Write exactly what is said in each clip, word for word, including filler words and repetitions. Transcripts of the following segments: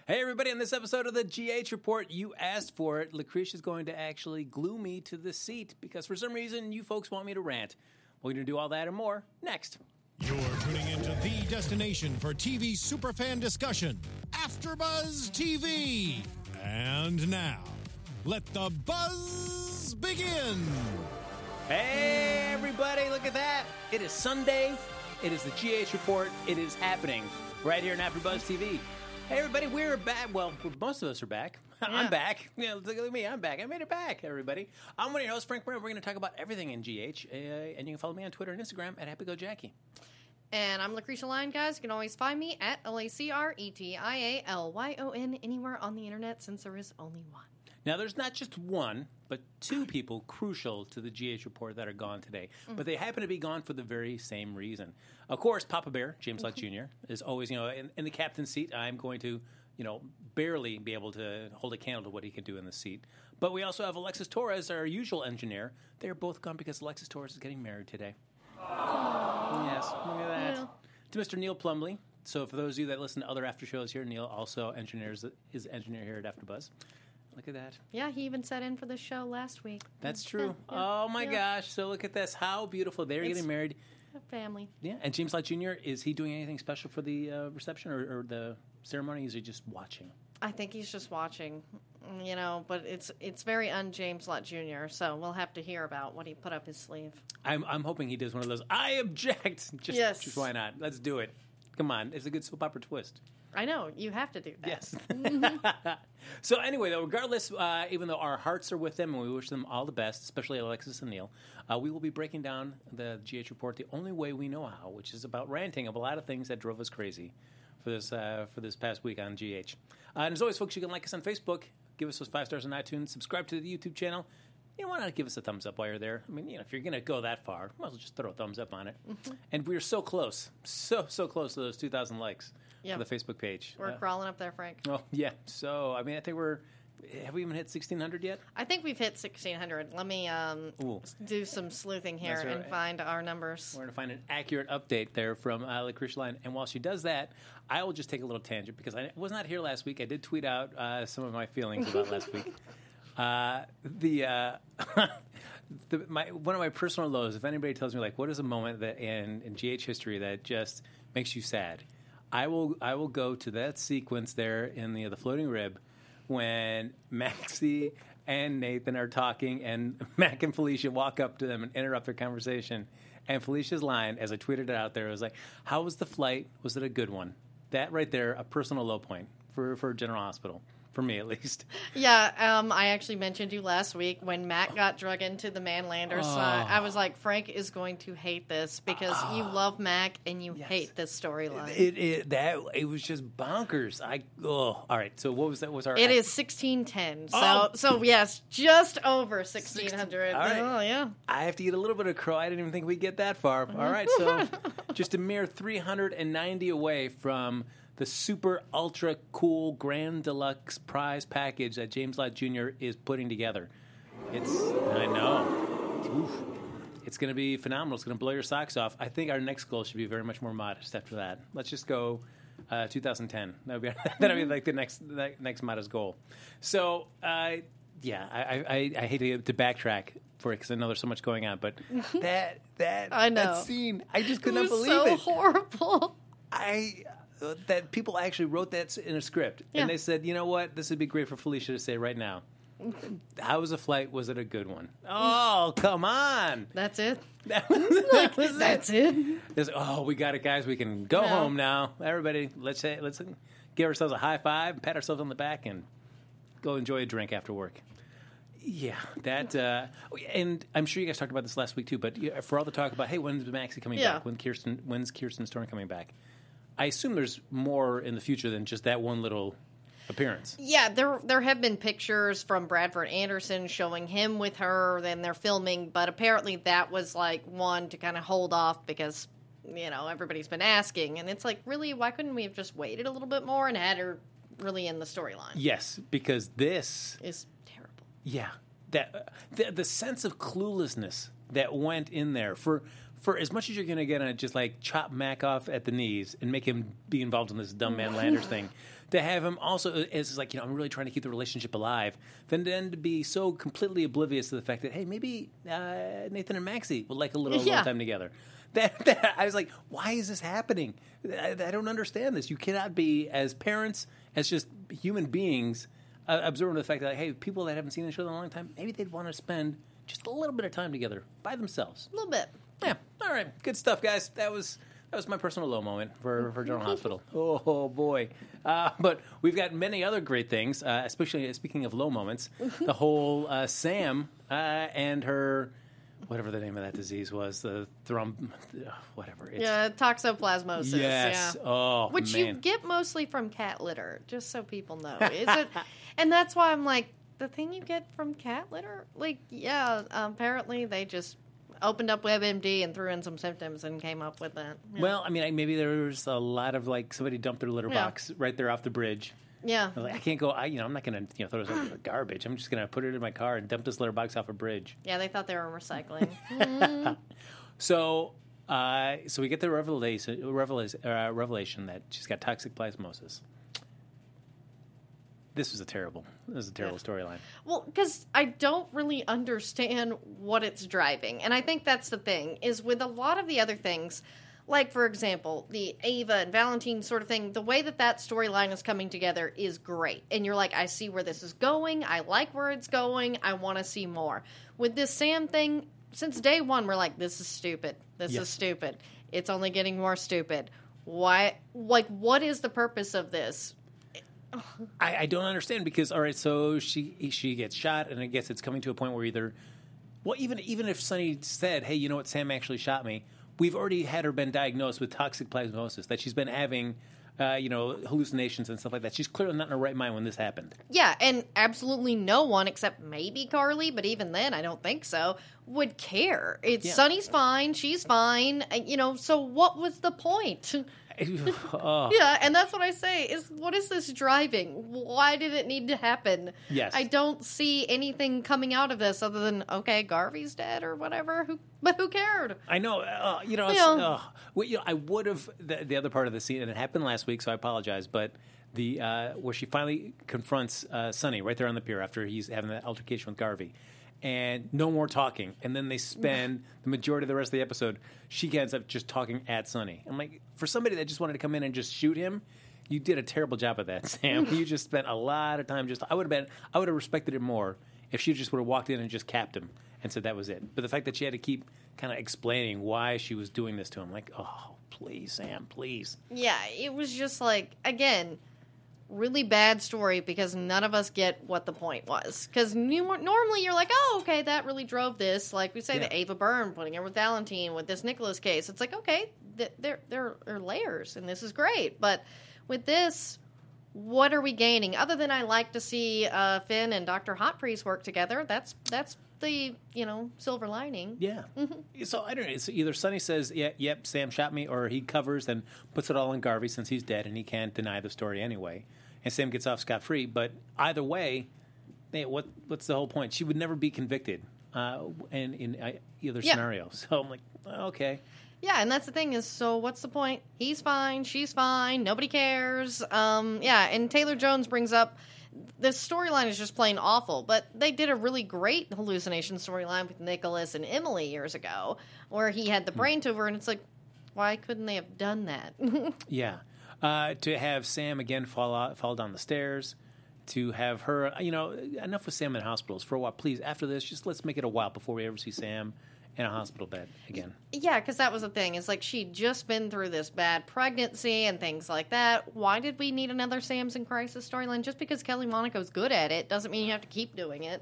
Hey, everybody, on this episode of the G H Report, you asked for it. Lucretia's going to actually glue me to the seat because for some reason you folks want me to rant. We're going to do all that and more next. You're tuning into the destination for T V superfan discussion, AfterBuzz T V. And now, let the buzz begin. Hey, everybody, look at that. It is Sunday. It is the G H Report. It is happening right here on AfterBuzz T V. Hey, everybody, we're back. Well, most of us are back. Yeah. I'm back. Yeah, look at me. I'm back. I made it back, everybody. I'm one of your hosts, Frank Brown. We're going to talk about everything in G H. Uh, and you can follow me on Twitter and Instagram at HappyGoJackie. And I'm Lucretia Lyon, guys. You can always find me at L A C R E T I A L Y O N anywhere on the internet since there is only one. Now, there's not just one, but two people crucial to the G H Report that are gone today. Mm-hmm. But they happen to be gone for the very same reason. Of course, Papa Bear, James Lott Junior, is always, you know, in, in the captain's seat. I'm going to, you know, barely be able to hold a candle to what he can do in the seat. But we also have Alexis Torres, our usual engineer. They're both gone because Alexis Torres is getting married today. Aww. Yes, look at that. Yeah. To Mister Neil Plumley. So for those of you that listen to other after shows here, Neil also engineers is engineer here at AfterBuzz. Look at that. Yeah, he even sat in for the show last week. That's true. Yeah, yeah, oh, my yeah. gosh. So look at this. How beautiful. They're it's getting married. A family. Yeah. And James Lott Junior, is he doing anything special for the uh, reception or, or the ceremony? Is he just watching? I think he's just watching, you know, but it's it's very un-James Lott Junior, so we'll have to hear about what he put up his sleeve. I'm I'm hoping he does one of those, I object. Just, yes. Just why not? Let's do it. Come on. It's a good soap opera twist. I know. You have to do that. Yes. So anyway, though, regardless, uh, even though our hearts are with them and we wish them all the best, especially Alexis and Neil, uh, we will be breaking down the G H Report the only way we know how, which is about ranting of a lot of things that drove us crazy for this uh, for this past week on G H. Uh, and as always, folks, you can like us on Facebook, give us those five stars on iTunes, subscribe to the YouTube channel. You know, why not give us a thumbs up while you're there? I mean, you know, if you're going to go that far, might as well just throw a thumbs up on it. Mm-hmm. And we're so close, so, so close to those two thousand likes yep. for the Facebook page. We're uh, crawling up there, Frank. Oh, yeah. So, I mean, I think we're, have we even hit sixteen hundred yet? I think we've hit sixteen hundred. Let me um, do some sleuthing here right. and find our numbers. We're going to find an accurate update there from uh, Lucretia Lyon. And while she does that, I will just take a little tangent because I was not here last week. I did tweet out uh, some of my feelings about last week. Uh, the, uh, the my one of my personal lows, if anybody tells me, like, what is a moment that in, in G H history that just makes you sad, I will I will go to that sequence there in the the floating rib when Maxie and Nathan are talking and Mac and Felicia walk up to them and interrupt their conversation. And Felicia's line, as I tweeted it out there, was like, how was the flight? Was it a good one? That right there, a personal low point for, for General Hospital. For me, at least. Yeah, um, I actually mentioned you last week when Matt got drug into the Manlander. So oh. I was like, Frank is going to hate this because oh. you love Mac and you yes. hate this storyline. It, it that it was just bonkers. I oh, all right. So what was that? Was our? It is sixteen ten. So oh. so yes, just over sixteen hundred. All right. Oh yeah. I have to eat a little bit of crow. I didn't even think we'd get that far. All right, so just a mere three hundred ninety away from the super ultra cool grand deluxe prize package that James Lott Junior is putting together. It's, I know, Oof. It's going to be phenomenal. It's going to blow your socks off. I think our next goal should be very much more modest after that. Let's just go uh, two thousand ten. That would be that would be like the next the next modest goal. So, uh, yeah, I, I, I hate to, to backtrack for it because I know there's so much going on, but that that I know. that scene, I just could it not was believe so it. Horrible. I. That people actually wrote that in a script, yeah. and they said, "You know what? This would be great for Felicia to say right now. How was the flight? Was it a good one? Oh, come on! That's it. That was, that was That's it. it. It's, oh, we got it, guys. We can go no. home now. Everybody, let's say, let's give ourselves a high five, pat ourselves on the back, and go enjoy a drink after work." Yeah, that, uh, and I'm sure you guys talked about this last week too. But for all the talk about, hey, when's Maxie coming yeah. back? When Kirsten? When's Kirsten Storm coming back? I assume there's more in the future than just that one little appearance. Yeah, there there have been pictures from Bradford Anderson showing him with her, then they're filming, but apparently that was like one to kind of hold off because, you know, everybody's been asking. And it's like, really, why couldn't we have just waited a little bit more and had her really in the storyline? Yes, because this is terrible. Yeah, that uh, the, the sense of cluelessness that went in there for for as much as you're going to get on just like chop Mac off at the knees and make him be involved in this dumb man Landers thing, to have him also is like, you know, I'm really trying to keep the relationship alive, then then to be so completely oblivious to the fact that, hey, maybe uh, Nathan and Maxie would like a little Yeah. alone time together. That, that I was like, why is this happening? I, I don't understand this. You cannot be, as parents, as just human beings, uh, observing the fact that, hey, people that haven't seen each other in a long time, maybe they'd want to spend just a little bit of time together by themselves. A little bit. Yeah. All right. Good stuff, guys. That was that was my personal low moment for, for General Hospital. Oh, boy. Uh, but we've got many other great things, uh, especially speaking of low moments. The whole uh, Sam uh, and her, whatever the name of that disease was, the thrum, whatever. It's, Yeah, toxoplasmosis. Yes. Yeah. Oh, Which man. you get mostly from cat litter, just so people know. Is it? And that's why I'm like, the thing you get from cat litter? Like, yeah, um, apparently they just opened up WebMD and threw in some symptoms and came up with that. Yeah. Well, I mean, I, maybe there was a lot of, like, somebody dumped their litter Yeah. box right there off the bridge. yeah. I was like, I can't go, I, you know, I'm not going to, you know, throw this in the garbage. I'm just going to put it in my car and dump this litter box off a bridge. Yeah, they thought they were recycling. So, uh, so we get the revelation, revelation, uh, revelation that she's got toxic plasmosis. This was a terrible, this was a terrible storyline. Well, because I don't really understand what it's driving. And I think that's the thing, is with a lot of the other things, like, for example, the Ava and Valentine sort of thing, the way that that storyline is coming together is great. And you're like, I see where this is going. I like where it's going. I want to see more. With this Sam thing, since day one, we're like, this is stupid. This Yes. is stupid. It's only getting more stupid. Why? Like, what is the purpose of this? I, I don't understand because, all right, so she she gets shot, and I guess it's coming to a point where either, well, even even if Sonny said, hey, you know what, Sam actually shot me, we've already had her been diagnosed with toxic plasmosis, that she's been having, uh, you know, hallucinations and stuff like that. She's clearly not in her right mind when this happened. Yeah, and absolutely no one, except maybe Carly, but even then, I don't think so, would care. It's Yeah. Sunny's fine, she's fine, uh, you know, so what was the point? Oh. Yeah, and that's what I say, is what is this driving? Why did it need to happen? Yes. I don't see anything coming out of this other than, okay, Garvey's dead or whatever, who, but who cared? I know, uh, you know, it's, Yeah. uh, well, you know, I would have the, the other part of the scene, and it happened last week, so I apologize. But the uh, where she finally confronts uh, Sonny right there on the pier after he's having that altercation with Garvey, and no more talking, and then they spend the majority of the rest of the episode. She ends up just talking at Sonny. I'm like, for somebody that just wanted to come in and just shoot him, you did a terrible job of that, Sam. You just spent a lot of time just. I would have been. I would have respected it more if she just would have walked in and just capped him and said that was it. But the fact that she had to keep kind of explaining why she was doing this to him, like, oh, please, Sam, please. Yeah, it was just like, again, really bad story because none of us get what the point was. Because normally you're like, oh, okay, that really drove this. Like we say, Yeah. the Ava Byrne putting her with Valentine with this Nicholas case. It's like, okay, th- there there are layers, and this is great. But with this, what are we gaining? Other than I like to see uh, Finn and Doctor Hot Priest work together. That's that's the you know silver lining. Yeah. So I don't know. It's either Sonny says, yeah, yep, Sam shot me, or he covers and puts it all on Garvey since he's dead and he can't deny the story anyway. And Sam gets off scot-free. But either way, hey, what what's the whole point? She would never be convicted uh, in, in uh, either Yeah. scenario. So I'm like, okay. Yeah, and that's the thing is, so what's the point? He's fine, she's fine, nobody cares. Um, yeah, and Taylor Jones brings up, this storyline is just plain awful, but they did a really great hallucination storyline with Nicholas and Emily years ago, where he had the brain tumor, and it's like, why couldn't they have done that? Yeah. Uh, to have Sam again fall out, fall down the stairs, to have her, you know, enough with Sam in hospitals for a while. Please, after this, just let's make it a while before we ever see Sam in a hospital bed again. Yeah, because that was the thing. It's like she'd just been through this bad pregnancy and things like that. Why did we need another Sam's in Crisis storyline? Just because Kelly Monaco's good at it doesn't mean you have to keep doing it.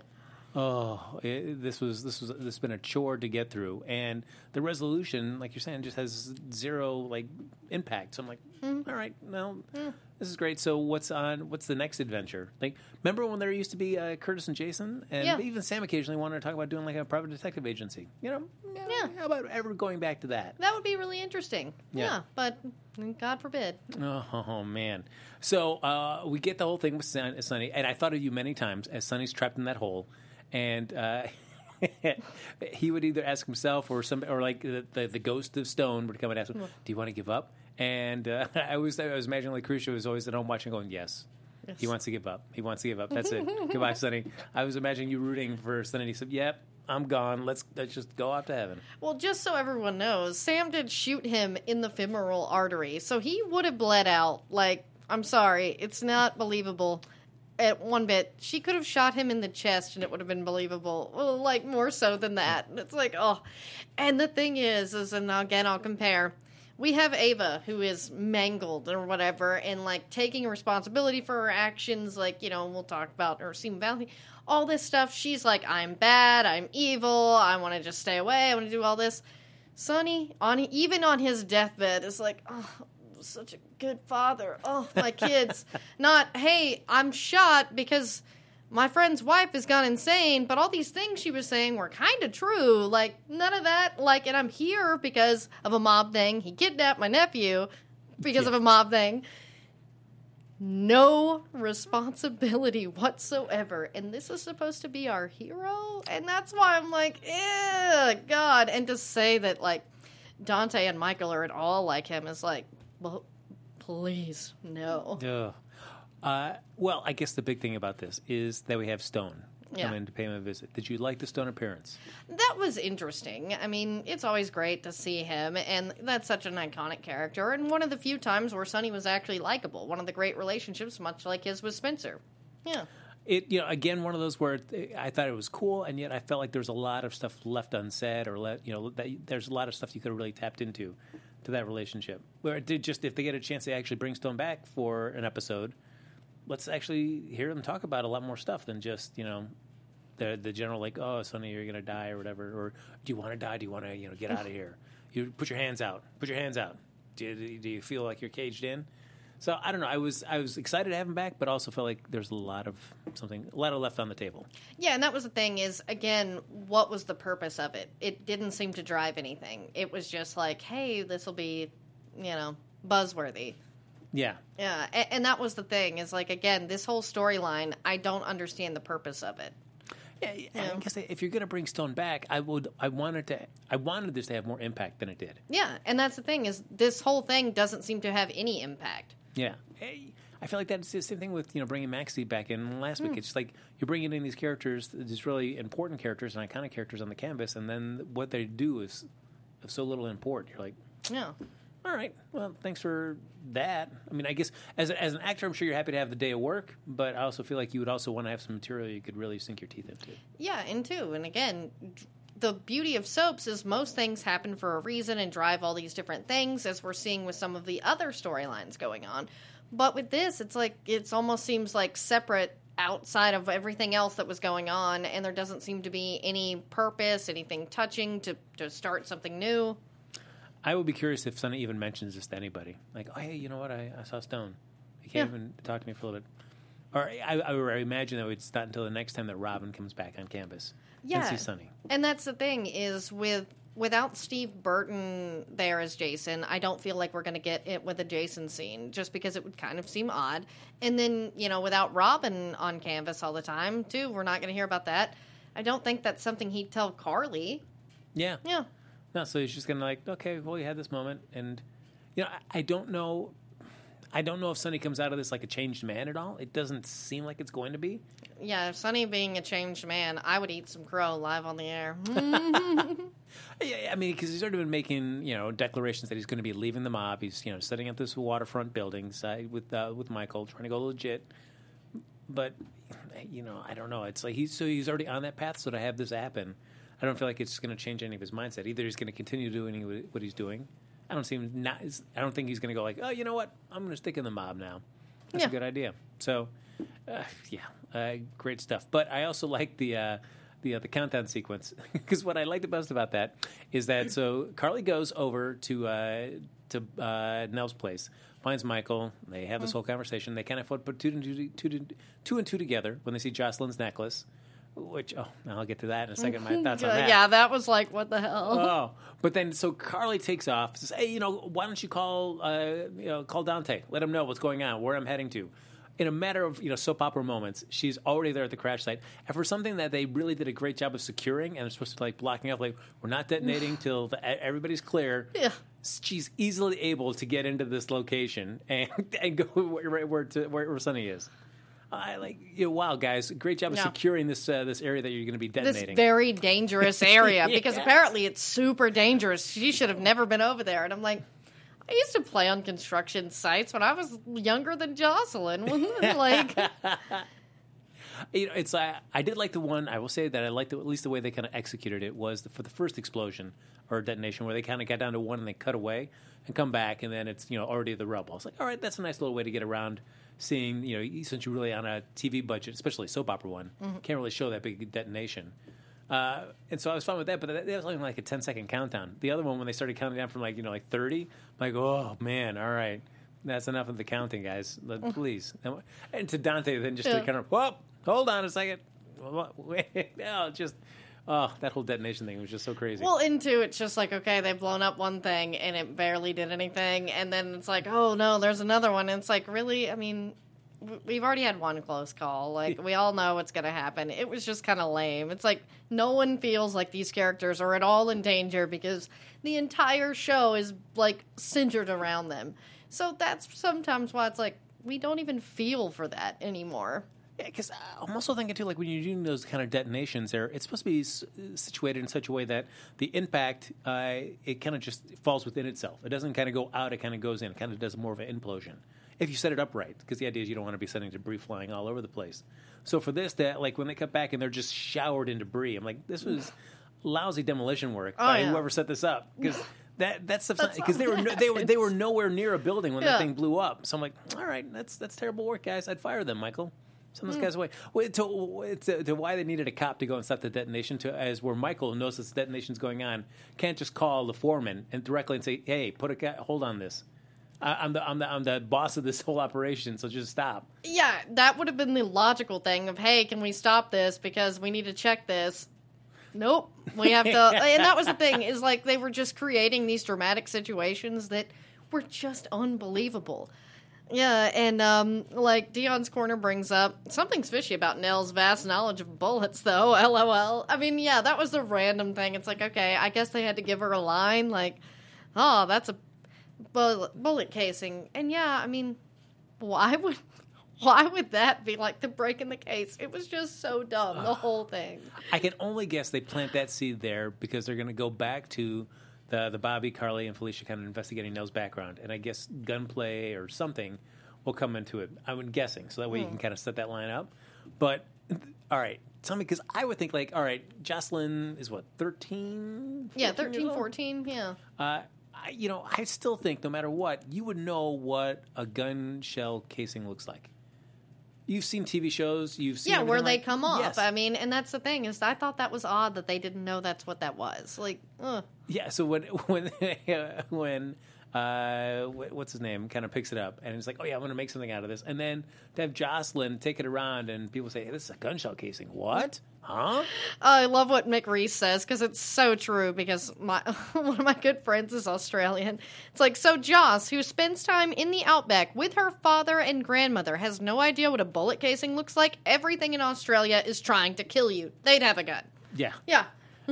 Oh, it, this was this was this has been a chore to get through, and the resolution, like you're saying, just has zero like impact. So I'm like, Mm-hmm. all right, well, this is great. So what's on? What's the next adventure? Like, remember when there used to be uh, Curtis and Jason, and Yeah. even Sam occasionally wanted to talk about doing like a private detective agency. You know, Yeah. How about ever going back to that? That would be really interesting. Yeah. Yeah, but God forbid. Oh, oh, man. So uh, we get the whole thing with Son- Sonny, and I thought of you many times as Sonny's trapped in that hole, and uh, he would either ask himself or some, or like the, the, the ghost of Stone would come and ask him, "Do you want to give up?" And uh, I was I was imagining like Crucio was always at home watching, going, yes. Yes. He wants to give up. He wants to give up. That's it. Goodbye, Sonny. I was imagining you rooting for Sonny. He said, yep, I'm gone. Let's let's just go off to heaven. Well, just so everyone knows, Sam did shoot him in the femoral artery, so he would have bled out. Like, I'm sorry, it's not believable at one bit. She could have shot him in the chest, and it would have been believable. Well, like, more so than that. It's like, oh. And the thing is, is, and again, I'll compare. We have Ava, who is mangled or whatever, and, like, taking responsibility for her actions, like, you know, we'll talk about her semen valley, all this stuff. She's like, I'm bad, I'm evil, I want to just stay away, I want to do all this. Sonny, on even on his deathbed, is like, oh, such a good father. Oh, my kids. Not, hey, I'm shot because my friend's wife has gone insane, but all these things she was saying were kind of true. Like, none of that. Like, and I'm here because of a mob thing. He kidnapped my nephew because yeah. of a mob thing. No responsibility whatsoever. And this is supposed to be our hero? And that's why I'm like, ew, God. And to say that, like, Dante and Michael are at all like him is like, well, please, no. Ugh. Uh, well, I guess the big thing about this is that we have Stone come yeah. in to pay him a visit. Did you like the Stone appearance? That was interesting. I mean, it's always great to see him, and that's such an iconic character, and one of the few times where Sonny was actually likable. One of the great relationships, much like his with Spencer. Yeah. It, you know, again, one of those where it, I thought it was cool, and yet I felt like there was a lot of stuff left unsaid, or let you know, that, there's a lot of stuff you could have really tapped into to that relationship. Where it did just, if they get a chance to actually bring Stone back for an episode, let's actually hear them talk about a lot more stuff than just, you know, the the general, like, oh, Sonny, you're going to die or whatever. Or do you want to die? Do you want to, you know, get out of here? You put your hands out. Put your hands out. Do you, do you feel like you're caged in? So I don't know. I was I was excited to have him back, but also felt like there's a lot of something, a lot of left on the table. Yeah, and that was the thing is, again, what was the purpose of it? It didn't seem to drive anything. It was just like, hey, this will be, you know, buzzworthy. Yeah. Yeah, and, and that was the thing is, like, again, this whole storyline, I don't understand the purpose of it. Yeah, yeah. I guess if you're going to bring Stone back, I would. I wanted to. I wanted this to have more impact than it did. Yeah, and that's the thing is, this whole thing doesn't seem to have any impact. Yeah, I feel like that's the same thing with, you know, bringing Maxie back in last mm. week. It's like you're bringing in these characters, these really important characters and iconic characters on the canvas, and then what they do is of so little import. You're like, yeah. All right. Well, thanks for that. I mean, I guess as a, as an actor, I'm sure you're happy to have the day of work, but I also feel like you would also want to have some material you could really sink your teeth into. Yeah, and too, and again, the beauty of soaps is most things happen for a reason and drive all these different things, as we're seeing with some of the other storylines going on. But with this, it's like it almost seems like separate outside of everything else that was going on, and there doesn't seem to be any purpose, anything touching to, to start something new. I would be curious if Sonny even mentions this to anybody. Like, oh, hey, you know what? I, I saw Stone. He can't yeah. even talk to me for a little bit. Or I, I, I imagine that it's not until the next time that Robin comes back on campus yeah. and sees Sonny. And that's the thing is with without Steve Burton there as Jason, I don't feel like we're going to get it with a Jason scene just because it would kind of seem odd. And then, you know, without Robin on canvas all the time, too, we're not going to hear about that. I don't think that's something he'd tell Carly. Yeah. Yeah. No, so he's just going to like, okay, well, you had this moment. And, you know, I, I don't know. I don't know if Sonny comes out of this like a changed man at all. It doesn't seem like it's going to be. Yeah, if Sonny being a changed man, I would eat some crow live on the air. Yeah, I mean, because he's already been making, you know, declarations that he's going to be leaving the mob. He's, you know, setting up this waterfront building side with uh, with Michael, trying to go legit. But, you know, I don't know. It's like he's so he's already on that path. So to have this happen, I don't feel like it's going to change any of his mindset. Either he's going to continue doing what he's doing. I don't see him not. I don't think he's going to go like, oh, you know what? I'm going to stick in the mob now. That's yeah. a good idea. So, uh, yeah, uh, great stuff. But I also like the uh, the uh, the countdown sequence because what I liked the most about that is that so Carly goes over to uh, to uh, Nell's place, finds Michael. They have this whole conversation. They kind of put two and two, two, two and two together when they see Jocelyn's necklace. Which, oh, I'll get to that in a second. My thoughts on that. Yeah, that was like, what the hell? Oh, but then, so Carly takes off, says, hey, you know, why don't you call, uh, you know, call Dante. Let him know what's going on, where I'm heading to. in a matter of you know soap opera moments, she's already there at the crash site. And for something that they really did a great job of securing and are supposed to like blocking up, like we're not detonating till the, everybody's clear. Yeah. She's easily able to get into this location and, and go right where, to, where where Sonny is. I like you know, wow, guys, great job of Yeah. securing this uh, this area that you're going to be This detonating. very dangerous area because Yes. apparently it's super dangerous. She should have never been over there. And I'm like, I used to play on construction sites when I was younger than Jocelyn. Like, You know, it's uh, I did like the one. I will say that I liked the, at least the way they kind of executed it was the, for the first explosion or detonation where they kind of got down to one and they cut away and come back and then it's you know already the rubble. It's like all right, that's a nice little way to get around seeing you know since you're really on a T V budget, especially a soap opera one, Mm-hmm. can't really show that big detonation. Uh, and so I was fine with that, but that, that was only like a ten second countdown. The other one when they started counting down from like you know like thirty, I'm like oh man, all right. That's enough of the counting, guys. Let- Please. And to Dante, then just Yeah. to kind of, whoop, hold on a second. Wait, no, just, oh, that whole detonation thing was just so crazy. well, into it's just like, okay, they've blown up one thing and it barely did anything. And then it's like, oh no, there's another one. And it's like, really? I mean, w- we've already had one close call. Like, we all know what's going to happen. It was just kind of lame. It's like, no one feels like these characters are at all in danger because the entire show is, like, centered around them. So that's sometimes why it's like, we don't even feel for that anymore. Yeah, because I'm also thinking, too, like when you're doing those kind of detonations there, it's supposed to be s- situated in such a way that the impact, uh, it kind of just falls within itself. It doesn't kind of go out, it kind of goes in. It kind of does more of an implosion. If you set it up right, because the idea is you don't want to be sending debris flying all over the place. So for this, that like when they cut back and they're just showered in debris, I'm like, this was lousy demolition work Oh, by yeah. whoever set this up. Because that that's That's because they all were no, that they were they were happens. nowhere near a building when Yeah. that thing blew up. So I'm like, all right, that's that's terrible work, guys. I'd fire them, Michael. Send Hmm. those guys away. Wait, to, to, to why they needed a cop to go and stop the detonation, to as where Michael knows this detonation's going on, can't just call the foreman and directly and say, "Hey, put a guy, hold on this. I, I'm the I'm the I'm the boss of this whole operation, so just stop." Yeah, that would have been the logical thing of, hey, can we stop this because we need to check this? Nope. We have to. And that was the thing, is like they were just creating these dramatic situations that were just unbelievable. Yeah, and um, like Dion's Corner brings up, something's fishy about Nell's vast knowledge of bullets, though. LOL. I mean, yeah, that was a random thing. It's like, okay, I guess they had to give her a line, like, oh, that's a bullet, bullet casing. And yeah, I mean, why would why would that be like the break in the case? It was just so dumb, the whole thing. I can only guess they plant that seed there because they're going to go back to the the Bobby, Carly, and Felicia kind of investigating Nell's background, and I guess gunplay or something will come into it. I'm guessing, so that way you can kind of set that line up. But all right, tell me, because I would think like, all right, Jocelyn is what thirteen? Yeah, fourteen years thirteen, old? fourteen, yeah. Uh, I, you know, I still think no matter what, you would know what a gun shell casing looks like. You've seen T V shows, you've seen Yeah, where everything they like- come off. Yes. I mean, and that's the thing, is I thought that was odd that they didn't know that's what that was. Like, ugh. Yeah, so when when when uh, wh- what's his name kind of picks it up and it's like, oh yeah, I'm going to make something out of this, and then to have Jocelyn take it around and people say, hey, this is a gun shell casing. What? Huh? I love what Mick Reese says because it's so true. Because my one of my good friends is Australian. It's like, so Joss, who spends time in the outback with her father and grandmother, has no idea what a bullet casing looks like. Everything in Australia is trying to kill you. They'd have a gun. Yeah. Yeah.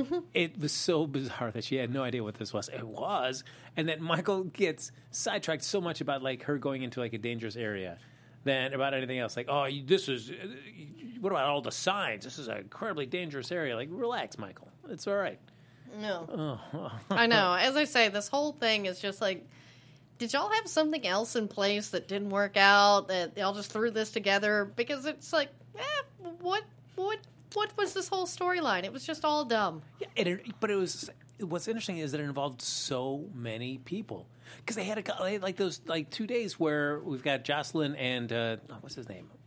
It was so bizarre that she had no idea what this was. It was, and that Michael gets sidetracked so much about like her going into like a dangerous area than about anything else. Like, oh, you, this is. What about all the signs? This is an incredibly dangerous area. Like, relax, Michael. It's all right. No. Oh. I know. As I say, this whole thing is just like, did y'all have something else in place that didn't work out? That y'all just threw this together? Because it's like, eh, what, what, what was this whole storyline? It was just all dumb. Yeah, and it, but it was. What's interesting is that it involved so many people because they had a they had like those like two days where we've got Jocelyn and uh, what's his name,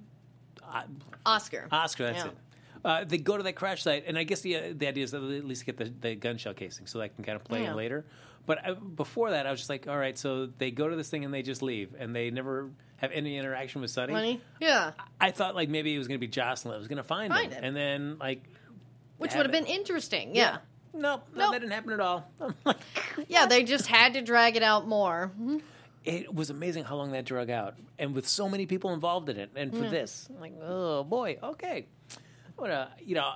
uh, Oscar. Oscar. That's Yeah. it. Uh, they go to that crash site, and I guess the uh, the idea is that they at least get the, the gun shell casing so they can kind of play Yeah. it later. But uh, before that, I was just like, all right, so they go to this thing and they just leave, and they never have any interaction with Sonny. Money? Yeah. I thought like maybe it was going to be Jocelyn that was going to find, Find him, him. and then like Which have would have it. been interesting. Yeah. Nope, no, Nope. that didn't happen at all. I'm like, Yeah, they just had to drag it out more. it was amazing how long that drug out, and with so many people involved in it. And for Yeah. this, I'm like, oh boy, okay. What a, you know,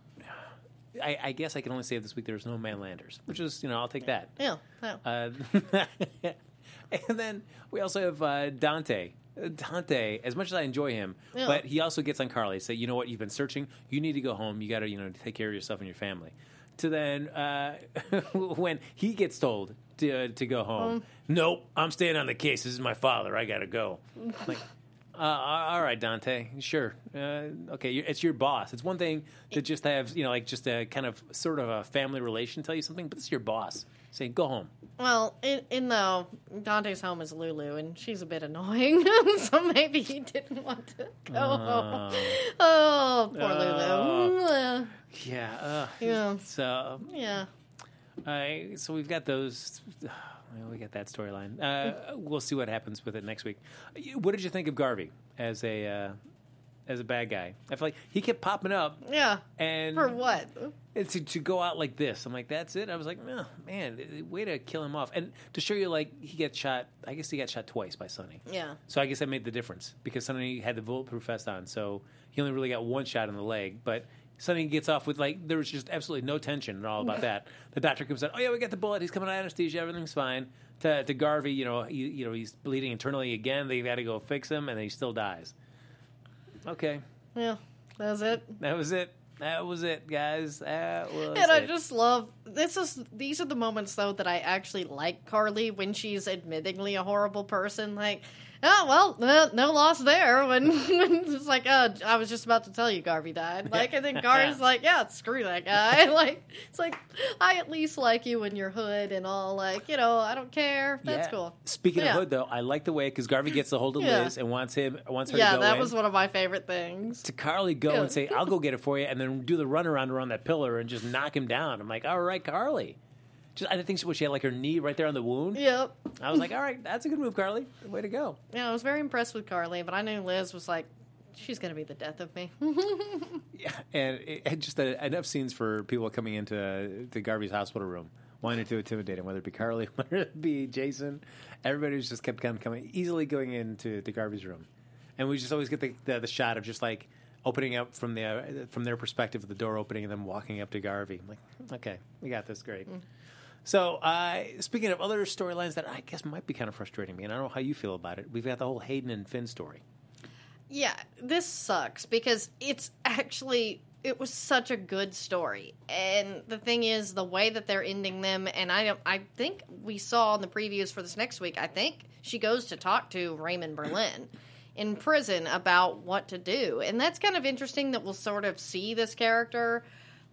I, I guess I can only say this week there was no Manlanders, which is, you know, I'll take that. Yeah. yeah. Uh, and then we also have uh, Dante. Dante, as much as I enjoy him, Yeah. but he also gets on Carly. Say, you know what? You've been searching. You need to go home. You got to, you know, take care of yourself and your family. To then, uh, when he gets told to uh, to go home, Um. nope, I'm staying on the case. This is my father. I got to go. Like, uh, all right, Dante, sure. Uh, okay, you're, it's your boss. It's one thing to just have, you know, like just a kind of sort of a family relation tell you something, but it's your boss saying, go home. Well, in, in the Dante's home is Lulu, and she's a bit annoying, so maybe he didn't want to go home. Oh, poor Lulu. Uh, Yeah. Uh, Yeah. So, yeah. uh, so we've got those. Well, we got that storyline. Uh, we'll see what happens with it next week. What did you think of Garvey as a uh, as a bad guy? I feel like he kept popping up. Yeah. And For what? And to, to go out like this, I'm like, that's it. I was like, oh, man, way to kill him off, and to show you like he gets shot. I guess he got shot twice by Sonny. Yeah. So I guess that made the difference because Sonny had the bulletproof vest on, so he only really got one shot in the leg. But Sonny gets off with like there was just absolutely no tension at all about that. The doctor comes out, oh yeah, we got the bullet. He's coming out of anesthesia. Everything's fine. To, to Garvey, you know, he, you know, he's bleeding internally again. They got to go fix him, and he still dies. Okay, Yeah. That was it. that was it. That was it, guys. That was And I it. just love this is these are the moments though that I actually like Carly when she's admittingly a horrible person. Like, oh well, no, no loss there. When, when it's like, oh, I was just about to tell you Garvey died. Like, and then Garvey's like, yeah, screw that guy. Like, it's like I at least like you in your hood and all. Like, you know, I don't care. That's Yeah. cool. Speaking Yeah. of Hood, though, I like the way because Garvey gets a hold of Yeah. Liz and wants him, wants her Yeah, to go that in. was one of my favorite things. To Carly go Yeah. and say, I'll go get it for you, and then do the runaround around that pillar and just knock him down. I'm like, all right, Carly. Just, I think she, well, she had like her knee right there on the wound. Yep. I was like, all right, that's a good move, Carly. Way to go. Yeah, I was very impressed with Carly, but I knew Liz was like, she's going to be the death of me. Yeah, and it had just uh, enough scenes for people coming into to Garvey's hospital room, wanting to intimidate him, whether it be Carly, whether it be Jason. Everybody was just kept coming, coming easily going into to Garvey's room. And we just always get the, the, the shot of just like opening up from the uh, from their perspective, the door opening and them walking up to Garvey. I'm like, okay, we got this, great. Mm. So, uh, speaking of other storylines that I guess might be kind of frustrating me, and I don't know how you feel about it, we've got the whole Hayden and Finn story. Yeah, this sucks because it's actually it was such a good story, and the thing is the way that they're ending them. And I don't, I think we saw in the previews for this next week. I think she goes to talk to Raymond Berlin in prison about what to do, and that's kind of interesting that we'll sort of see this character,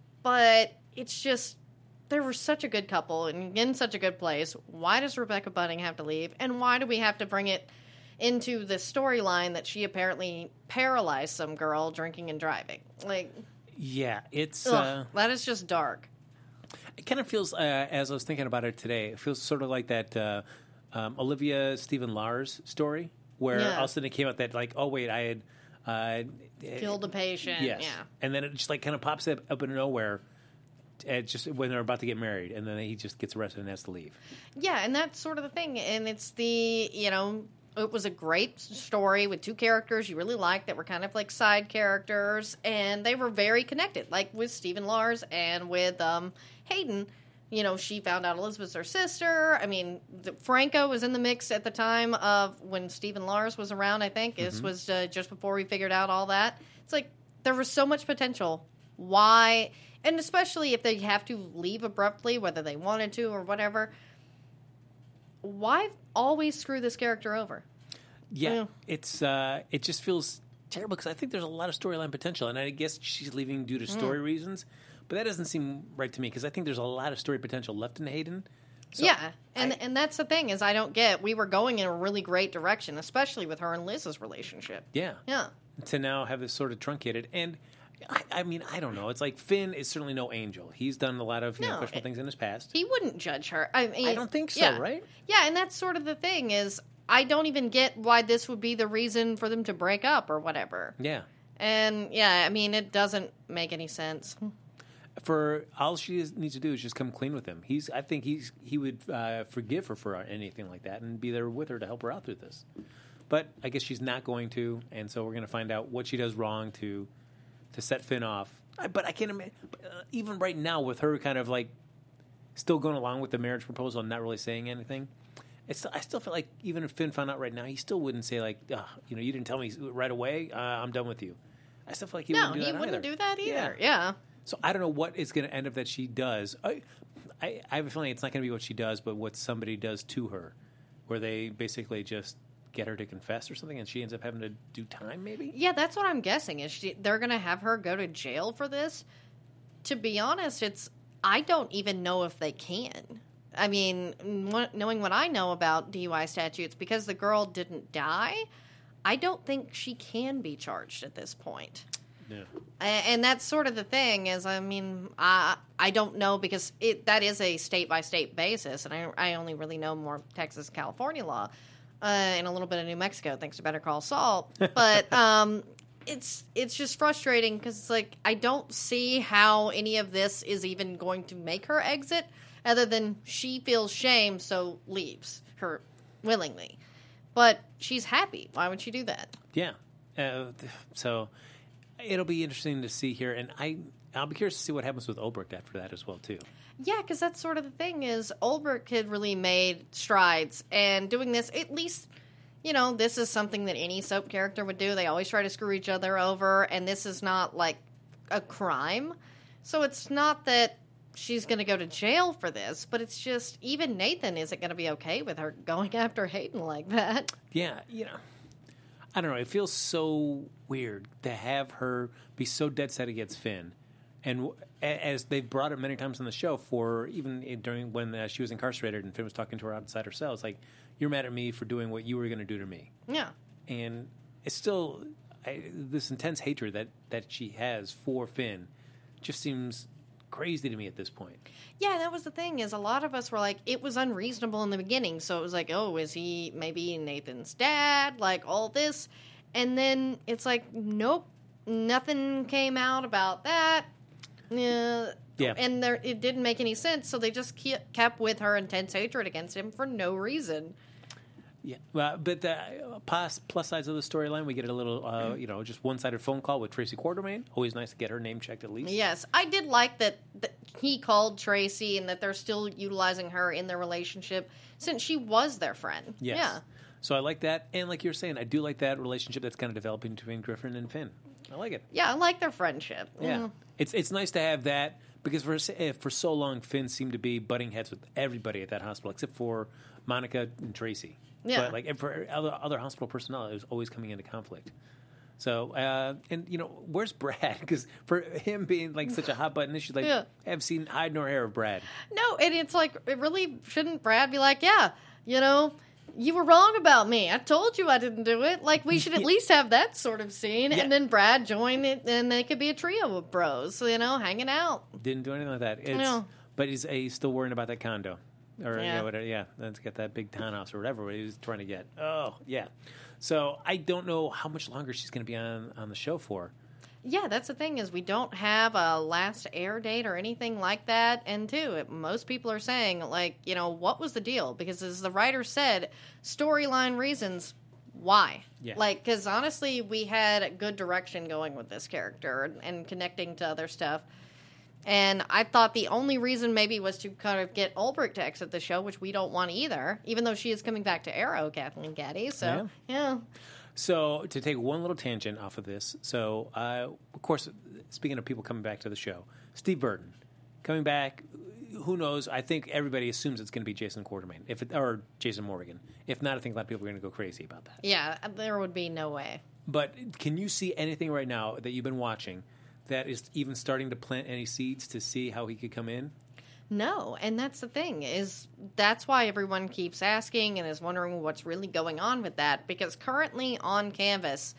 but it's just. They were such a good couple and in such a good place. Why does Rebecca Budding have to leave? And why do we have to bring it into the storyline that she apparently paralyzed some girl drinking and driving? Like, Yeah, it's... ugh, Uh, that is just dark. it kind of feels, uh, as I was thinking about it today, it feels sort of like that uh, um, Olivia Stephen Lars story, where Yeah. all of a sudden it came out that, like, oh, wait, I had... Uh, Killed a patient. Yes. Yeah. And then it just, like, kind of pops up, up in nowhere uh, just when they're about to get married, and then he just gets arrested and has to leave. Yeah, and that's sort of the thing. And it's the, you know, it was a great story with two characters you really liked that were kind of like side characters, and they were very connected, like with Stephen Lars and with um, Hayden. You know, she found out Elizabeth's her sister. I mean, the, Franco was in the mix at the time of when Stephen Lars was around, I think. Mm-hmm. This was uh, just before we figured out all that. It's like there was so much potential. Why... And especially if they have to leave abruptly, whether they wanted to or whatever, why always screw this character over? Yeah, Yeah. it's uh, it just feels terrible because I think there's a lot of storyline potential, and I guess she's leaving due to story mm. reasons, but that doesn't seem right to me because I think there's a lot of story potential left in Hayden. So yeah, and I, and that's the thing is I don't get. We were going in a really great direction, especially with her and Liz's relationship. Yeah, yeah. To now have this sort of truncated and. I, I mean, I don't know. It's like Finn is certainly no angel. He's done a lot of you no, know, questionable it, things in his past. He wouldn't judge her. I mean, I don't think so, yeah. right? Yeah, and that's sort of the thing is I don't even get why this would be the reason for them to break up or whatever. Yeah. And, yeah, I mean, it doesn't make any sense. For all she is, needs to do is just come clean with him. He's, I think he's he would uh, forgive her for anything like that and be there with her to help her out through this. But I guess she's not going to, and so we're going to find out what she does wrong to to set Finn off. I, but I can't imagine, uh, even right now with her kind of like still going along with the marriage proposal and not really saying anything. It's, I still feel like even if Finn found out right now, he still wouldn't say like, oh, you know, you didn't tell me right away. Uh, I'm done with you. I still feel like he no, wouldn't do he that wouldn't either. do that either. Yeah. yeah. So I don't know what is going to end up that she does. I, I, I have a feeling it's not going to be what she does, but what somebody does to her, where they basically just get her to confess or something, and she ends up having to do time, maybe? Yeah, that's what I'm guessing. Is she, they're going to have her go to jail for this? To be honest, it's I don't even know if they can. I mean, knowing what I know about D U I statutes, because the girl didn't die, I don't think she can be charged at this point. Yeah. And that's sort of the thing is, I mean, I I don't know because it that is a state-by-state basis, and I, I only really know more Texas, California law, uh, and a little bit of New Mexico, thanks to Better Call Saul. But um, it's it's just frustrating because it's like I don't see how any of this is even going to make her exit, other than she feels shame, so leaves her willingly. But she's happy. Why would she do that? Yeah. Uh, so it'll be interesting to see here, and I, I'll be curious to see what happens with Ulbricht after that as well, too. Yeah, because that's sort of the thing is Ulbricht had really made strides, and doing this, at least, you know, this is something that any soap character would do. They always try to screw each other over, and this is not, like, a crime. So it's not that she's going to go to jail for this, but it's just, even Nathan isn't going to be okay with her going after Hayden like that. Yeah, you know, I don't know. It feels so weird to have her be so dead set against Finn. And as they've brought it many times on the show, for even during when uh, she was incarcerated and Finn was talking to her outside her cell, it's like, you're mad at me for doing what you were going to do to me. Yeah. And it's still, I, this intense hatred that, that she has for Finn just seems crazy to me at this point. Yeah, that was the thing, is a lot of us were like, it was unreasonable in the beginning, so it was like, oh, is he maybe Nathan's dad, like all this, and then it's like, nope, nothing came out about that, uh, yeah, and there, it didn't make any sense, so they just kept with her intense hatred against him for no reason. Yeah, well, but the plus, plus sides of the storyline, we get a little, uh, you know, just one-sided phone call with Tracy Quartermain. Always nice to get her name checked at least. Yes, I did like that, that he called Tracy and that they're still utilizing her in their relationship since she was their friend. Yes. Yeah. So I like that, and like you're saying, I do like that relationship that's kind of developing between Griffin and Finn. I like it. Yeah, I like their friendship. Yeah, Mm. it's it's nice to have that because for for so long Finn seemed to be butting heads with everybody at that hospital except for Monica and Tracy. Yeah. But like for other other hospital personnel, it was always coming into conflict. So, uh, and you know, where's Brad? Because for him being like such a hot button issue, like Yeah. I have seen hide nor hair of Brad. No, and it's like, it really shouldn't Brad be like, yeah, you know, you were wrong about me. I told you I didn't do it. Like, we should at least have that sort of scene, Yeah. and then Brad join it, and they could be a trio of bros, you know, hanging out. Didn't do anything like that. It's, No. But he's, he's still worrying about that condo. Or, Yeah. yeah, whatever, yeah, let's get that big townhouse or whatever he was trying to get. Oh, yeah. So I don't know how much longer she's going to be on, on the show for. Yeah, that's the thing, is we don't have a last air date or anything like that. And, too, it, most people are saying, like, you know, what was the deal? Because as the writer said, storyline reasons, why? Yeah. Like, because honestly, we had good direction going with this character and, and connecting to other stuff. And I thought the only reason maybe was to kind of get Ulbricht to exit the show, which we don't want either, even though she is coming back to Arrow, Kathleen Gaddy. So, yeah. So to take one little tangent off of this, so uh, of course, speaking of people coming back to the show, Steve Burton coming back. Who knows? I think everybody assumes it's going to be Jason Quartermain, if it, or Jason Morgan. If not, I think a lot of people are going to go crazy about that. Yeah, there would be no way. But can you see anything right now that you've been watching that is even starting to plant any seeds to see how he could come in? No, and that's the thing, is that's why everyone keeps asking and is wondering what's really going on with that, because currently on Canvas,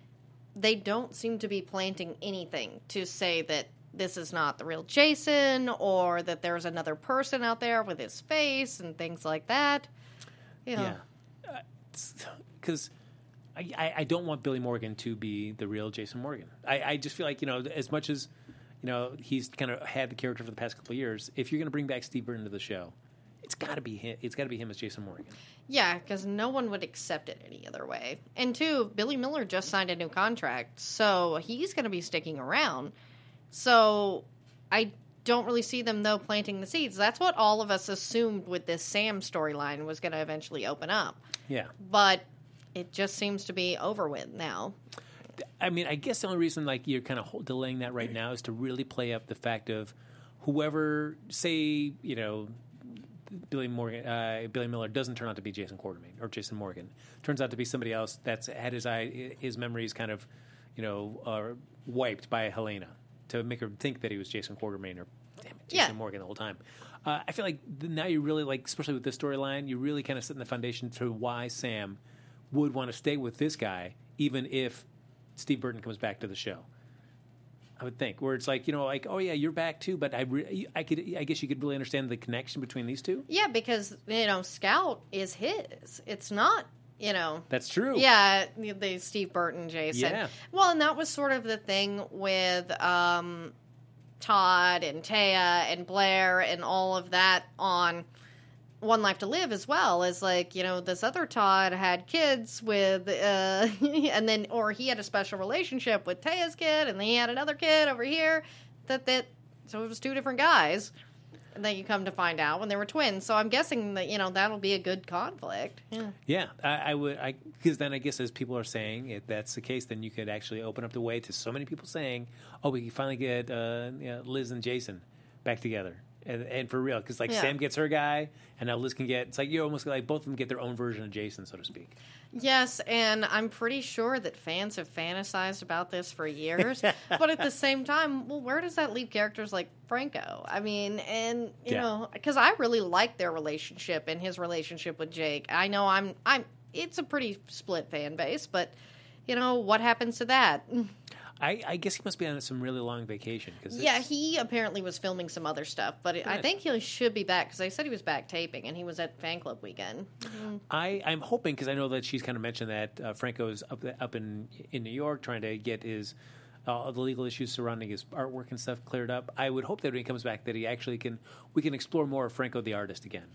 they don't seem to be planting anything to say that this is not the real Jason, or that there's another person out there with his face and things like that. You know. Yeah. Because I, I don't want Billy Morgan to be the real Jason Morgan. I, I just feel like, you know, as much as... you know, he's kind of had the character for the past couple of years. If you're going to bring back Steve Burton to the show, it's got to be him. It's got to be him as Jason Morgan. Yeah, because no one would accept it any other way. And two, Billy Miller just signed a new contract, so he's going to be sticking around. So I don't really see them, though, planting the seeds. That's what all of us assumed with this Sam storyline was going to eventually open up. Yeah. But it just seems to be over with now. I mean, I guess the only reason like you're kind of delaying that right now is to really play up the fact of whoever, say, you know, Billy Morgan, uh, Billy Miller doesn't turn out to be Jason Quartermain or Jason Morgan. Turns out to be somebody else that's had his eye, his memories kind of, you know, uh, wiped by Helena to make her think that he was Jason Quartermain or damn it, Jason Yeah. Morgan the whole time. Uh, I feel like now you really like, especially with this storyline, you really kind of setting the foundation to why Sam would want to stay with this guy, even if Steve Burton comes back to the show. I would think, where it's like, you know, like, oh yeah, you're back too, but I, re- I could, I guess you could really understand the connection between these two. Yeah, because, you know, Scout is his. It's not, you know. That's true. Yeah, the Steve Burton, Jason. Yeah. Well, and that was sort of the thing with um, Todd and Taya and Blair and all of that on One Life to Live as well. Is like, you know, this other Todd had kids with, uh, and then, or he had a special relationship with Taya's kid, and then he had another kid over here. That that, so it was two different guys. And then you come to find out when they were twins. So I'm guessing that, you know, that'll be a good conflict. Yeah. Yeah, I, I would, I because then I guess as people are saying, if that's the case, then you could actually open up the way to so many people saying, "Oh, we can finally get uh, you know, Liz and Jason back together." And, and for real, because like Yeah. Sam gets her guy, and now Liz can get. It's like you almost like both of them get their own version of Jason, so to speak. Yes, and I'm pretty sure that fans have fantasized about this for years. But at the same time, well, where does that leave characters like Franco? I mean, and you Yeah. know, because I really like their relationship and his relationship with Jake. I know I'm, I'm. It's a pretty split fan base, but you know, what happens to that? I, I guess he must be on some really long vacation. Cause Yeah, he apparently was filming some other stuff, but I Good. think he should be back because they said he was back taping and he was at Fan Club weekend. I, I'm hoping, because I know that she's kind of mentioned that uh, Franco's up up in in New York trying to get his uh, the legal issues surrounding his artwork and stuff cleared up. I would hope that when he comes back, that he actually can we can explore more of Franco the artist again,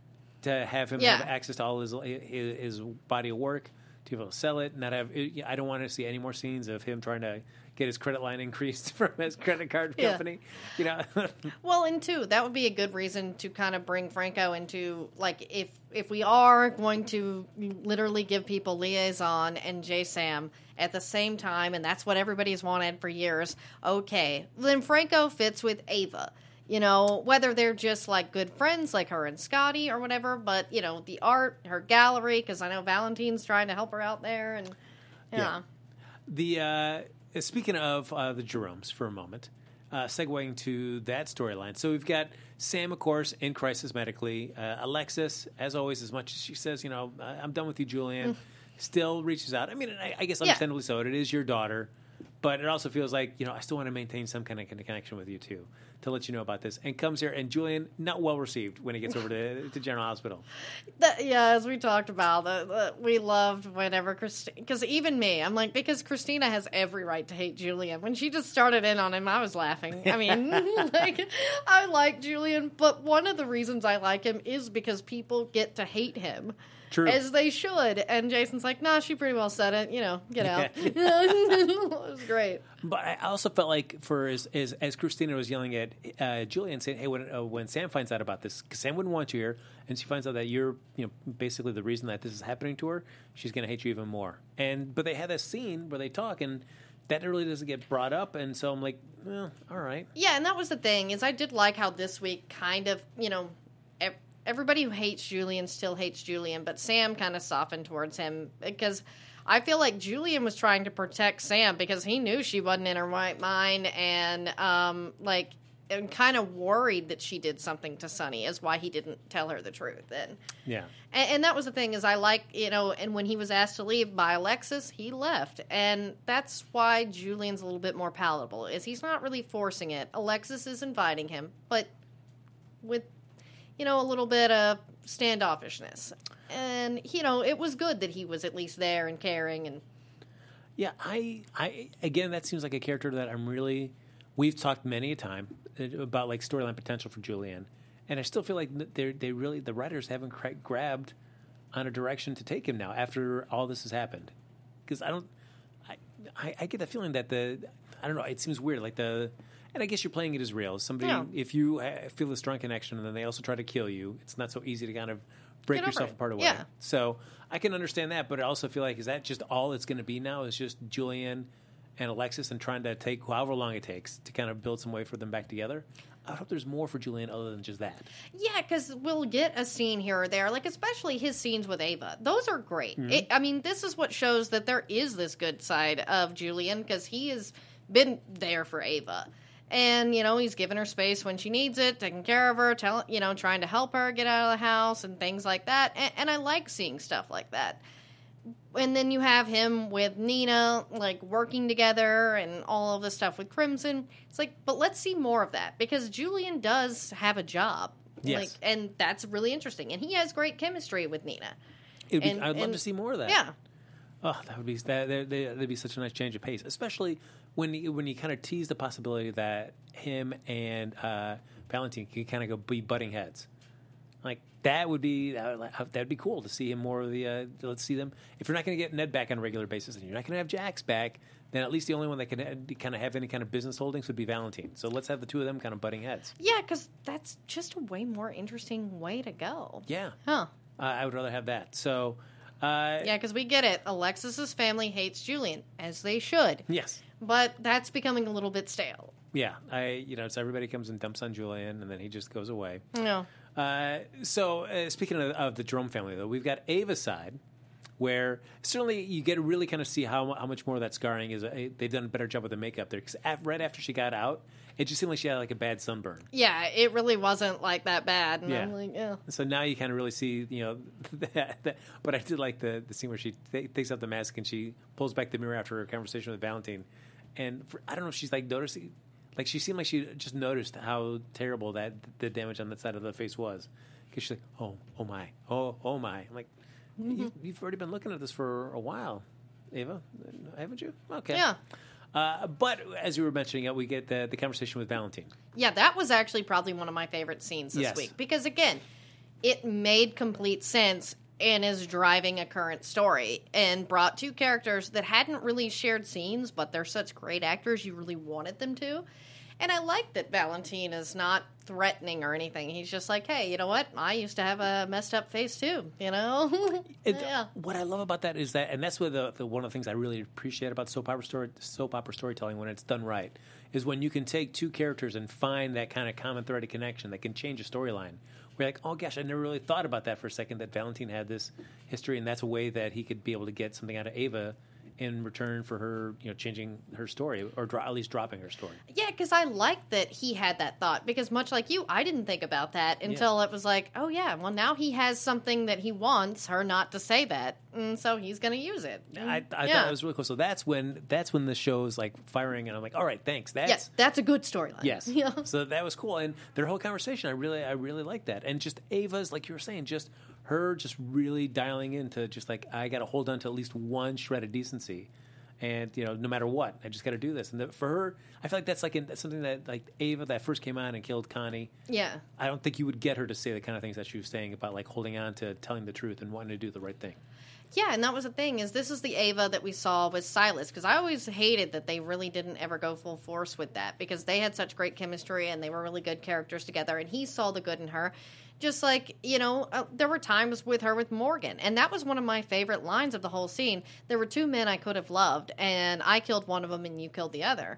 to have him Yeah. have access to all his, his his body of work, to be able to sell it, not have. I don't want to see any more scenes of him trying to get his credit line increased from his credit card Yeah. company. You know. Well, and two, that would be a good reason to kind of bring Franco into, like, if if we are going to literally give people Liaison and J Sam at the same time, and that's what everybody's wanted for years, okay, then Franco fits with Ava. You know, whether they're just, like, good friends, like her and Scotty or whatever, but, you know, the art, her gallery, because I know Valentine's trying to help her out there, and, yeah. Yeah. The uh, speaking of uh, the Jeromes for a moment, uh, segueing to that storyline. So we've got Sam, of course, in crisis medically. Uh, Alexis, as always, as much as she says, you know, I'm done with you, Julian, still reaches out. I mean, I, I guess Yeah. understandably so. It is your daughter, but it also feels like, you know, I still want to maintain some kind of connection with you too, to let you know about this. And comes here, and Julian, not well received when he gets over to, to General Hospital. That, yeah, as we talked about, the, the, we loved whenever Christine, because even me, I'm like, because Christina has every right to hate Julian. When she just started in on him, I was laughing. I mean, like, I like Julian, but one of the reasons I like him is because people get to hate him. True. As they should. And Jason's like, nah, she pretty well said it. You know, get out. It was great. But I also felt like for as as, as Christina was yelling at uh, Julian, saying, "Hey, when uh, when Sam finds out about this, because Sam wouldn't want you here, and she finds out that you're, you know, basically the reason that this is happening to her, she's going to hate you even more." And but they had this scene where they talk, and that really doesn't get brought up, and so I'm like, well, all right. Yeah, and that was the thing, is I did like how this week kind of, you know, ev- everybody who hates Julian still hates Julian, but Sam kind of softened towards him because I feel like Julian was trying to protect Sam because he knew she wasn't in her right mind, and um, like, and kind of worried that she did something to Sonny, is why he didn't tell her the truth. And Yeah. and, and that was the thing, is I like, you know, and when he was asked to leave by Alexis, he left, and that's why Julian's a little bit more palatable. Is he's not really forcing it. Alexis is inviting him, but with, you know, a little bit of standoffishness. And, you know, it was good that he was at least there and caring. And Yeah, I, I again, that seems like a character that I'm really we've talked many a time about like storyline potential for Julianne, and I still feel like they they really the writers haven't quite grabbed on a direction to take him now after all this has happened. Because I don't, I, I I get the feeling that the I don't know. It seems weird, like the. And I guess you're playing it as real. Somebody, Yeah. if you ha- feel a strong connection and then they also try to kill you, it's not so easy to kind of break Get over yourself it. apart away. Yeah. So I can understand that, but I also feel like, is that just all it's going to be now? Is just Julian and Alexis and trying to take however long it takes to kind of build some way for them back together? I hope there's more for Julian other than just that. Yeah, because we'll get a scene here or there, like especially his scenes with Ava. Those are great. It, I mean, this is what shows that there is this good side of Julian because he has been there for Ava. And, you know, he's giving her space when she needs it, taking care of her, tell, you know, trying to help her get out of the house and things like that. And, and I like seeing stuff like that. And then you have him with Nina, like, working together and all of the stuff with Crimson. It's like, but let's see more of that because Julian does have a job. Yes. Like, and that's really interesting. And he has great chemistry with Nina. It'd be, And- I'd love and- to see more of that. Yeah. Oh, that would be that. That'd, that'd be such a nice change of pace, especially when you, when you kind of tease the possibility that him and uh, Valentine can kind of go be butting heads. Like that would be that would, that'd be cool to see him more of the. Uh, let's see them. If you're not going to get Ned back on a regular basis, and you're not going to have Jax back, then at least the only one that can kind of have any kind of business holdings would be Valentine. So let's have the two of them kind of butting heads. Yeah, because that's just a way more interesting way to go. Yeah, Huh. uh, I would rather have that. So. Uh, Yeah, because we get it. Alexis's family hates Julian, as they should. yes. But that's becoming a little bit stale. Yeah. I. You know. So everybody comes and dumps on Julian, and then he just goes away. No. Uh, so, uh, speaking of, of the Jerome family, though, we've got Ava's side, where certainly you get to really kind of see how how much more of that scarring is. Uh, they've done a better job with the makeup there. Because right after she got out, it just seemed like she had like a bad sunburn. Yeah, it really wasn't like that bad. And Yeah. I'm like, yeah. So now you kind of really see, you know, that, that. But I did like the, the scene where she th- takes out the mask and she pulls back the mirror after her conversation with Valentine. And for, I don't know if she's like noticing. Like, she seemed like she just noticed how terrible that the damage on that side of the face was. Because she's like, oh, oh my, oh, oh my. I'm like, Mm-hmm. you, you've already been looking at this for a while, Ava, haven't you? Okay. Yeah. Uh, but as you were mentioning it, we get the, the conversation with Valentine. Yeah, that was actually probably one of my favorite scenes this Yes. week. Because, again, it made complete sense and is driving a current story and brought two characters that hadn't really shared scenes, but they're such great actors you really wanted them to. And I like that Valentine is not threatening or anything. He's just like, hey, you know what? I used to have a messed up face too, you know? It, yeah. What I love about that is that, and that's what the, the one of the things I really appreciate about soap opera story, soap opera storytelling when it's done right, is when you can take two characters and find that kind of common threaded connection that can change a storyline. We're like, oh gosh, I never really thought about that for a second. That Valentine had this history, and that's a way that he could be able to get something out of Ava in return for her, you know, changing her story or dro- at least dropping her story. Yeah, because I like that he had that thought. Because much like you, I didn't think about that until it was like, oh yeah, well now he has something that he wants her not to say that, and so he's going to use it. I, I Yeah. thought it was really cool. So that's when that's when the show's like firing, and I'm like, all right, thanks. That's Yes, that's a good storyline. Yes. Yeah. So that was cool, and their whole conversation, I really, I really like that, and just Ava's, like you were saying, just her, just really dialing into just like I got to hold on to at least one shred of decency, and you know, no matter what, I just got to do this. And the, for her, I feel like that's like in, that's something that like Ava that first came on and killed Connie. Yeah. I don't think you would get her to say the kind of things that she was saying about like holding on to telling the truth and wanting to do the right thing. Yeah, and that was the thing, is this is the Ava that we saw with Silas, because I always hated that they really didn't ever go full force with that, because they had such great chemistry and they were really good characters together, and he saw the good in her. Just like, you know, uh, there were times with her with Morgan, and that was one of my favorite lines of the whole scene. There were two men I could have loved, and I killed one of them and you killed the other.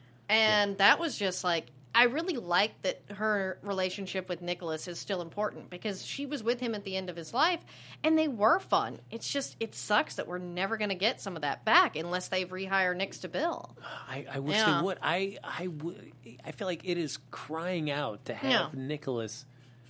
And yeah. that was just like, I really like that her relationship with Nicholas is still important, because she was with him at the end of his life, and they were fun. It's just, it sucks that we're never going to get some of that back unless they rehire Nix to Bill. I, I wish Yeah. they would. I, I, would, I feel like it is crying out to have Yeah. Nicholas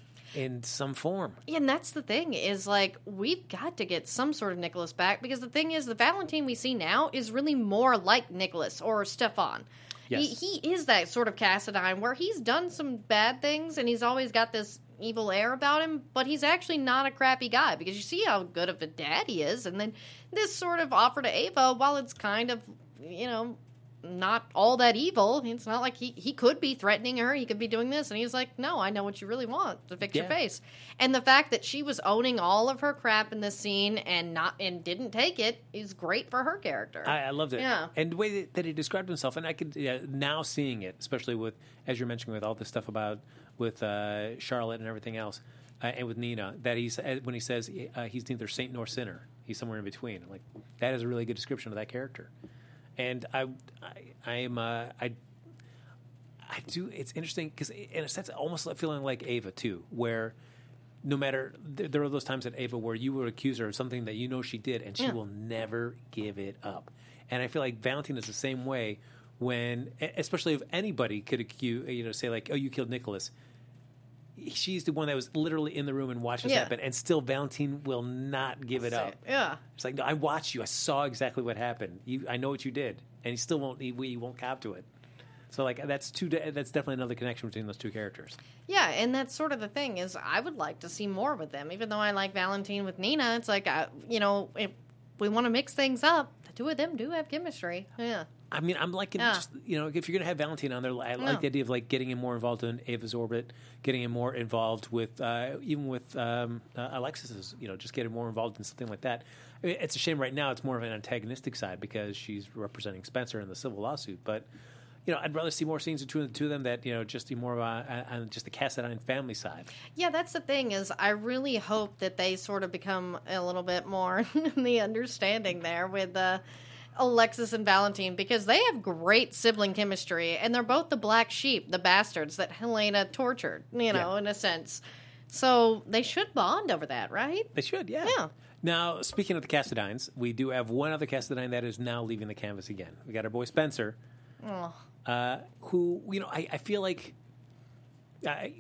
in some form. And that's the thing, is like, we've got to get some sort of Nicholas back, because the thing is, the Valentine we see now is really more like Nicholas or Stefan. Yes. He, he is that sort of Cassadine where he's done some bad things and he's always got this evil air about him, but he's actually not a crappy guy, because you see how good of a dad he is. And then this sort of offer to Ava, while it's kind of, you know, not all that evil. It's not like he, he could be threatening her. He could be doing this. And he's like, no, I know what you really want, to fix Yeah. your face. And the fact that she was owning all of her crap in this scene and not and didn't take it is great for her character. I, I loved it. Yeah. And the way that he described himself, and I could, yeah, now seeing it, especially with, as you're mentioning, with all this stuff about, with uh, Charlotte and everything else, uh, and with Nina, that he's, uh, when he says uh, he's neither saint nor sinner, he's somewhere in between. Like, that is a really good description of that character. And I, I, I am, uh, I, I do. It's interesting because, in a sense, almost feeling like Ava too, where no matter there, there are those times at Ava where you would accuse her of something that you know she did, and she Yeah. will never give it up. And I feel like Valentine is the same way. When, especially if anybody could accuse, you know, say like, "Oh, you killed Nicholas." She's the one that was literally in the room and watched this Yeah. happen, and still Valentine will not give it up. Yeah. It's like, no, I watched you. I saw exactly what happened. You, I know what you did, and he still won't. He, he won't cop to it. So, like, that's two. That's definitely another connection between those two characters. Yeah, and that's sort of the thing is I would like to see more with them. Even though I like Valentine with Nina, it's like, I, you know, if we want to mix things up, the two of them do have chemistry. Yeah. I mean, I'm liking Yeah. just, you know, if you're going to have Valentine on there, I like No. the idea of like getting him more involved in Ava's orbit, getting him more involved with, uh, even with um, uh, Alexis's, you know, just getting more involved in something like that. I mean, it's a shame right now it's more of an antagonistic side because she's representing Spencer in the civil lawsuit. But, you know, I'd rather see more scenes between the two of them that, you know, just be more of a, on just the Cassadine family side. Yeah, that's the thing is I really hope that they sort of become a little bit more in the understanding there with uh, Alexis and Valentine because they have great sibling chemistry and they're both the black sheep, the bastards that Helena tortured, you know, Yeah. in a sense. So they should bond over that, right? They should, yeah. Yeah. Now, speaking of the Cassadines, we do have one other Cassadine that is now leaving the canvas again. We got our boy Spencer, Oh. uh, who, you know, I, I feel like I,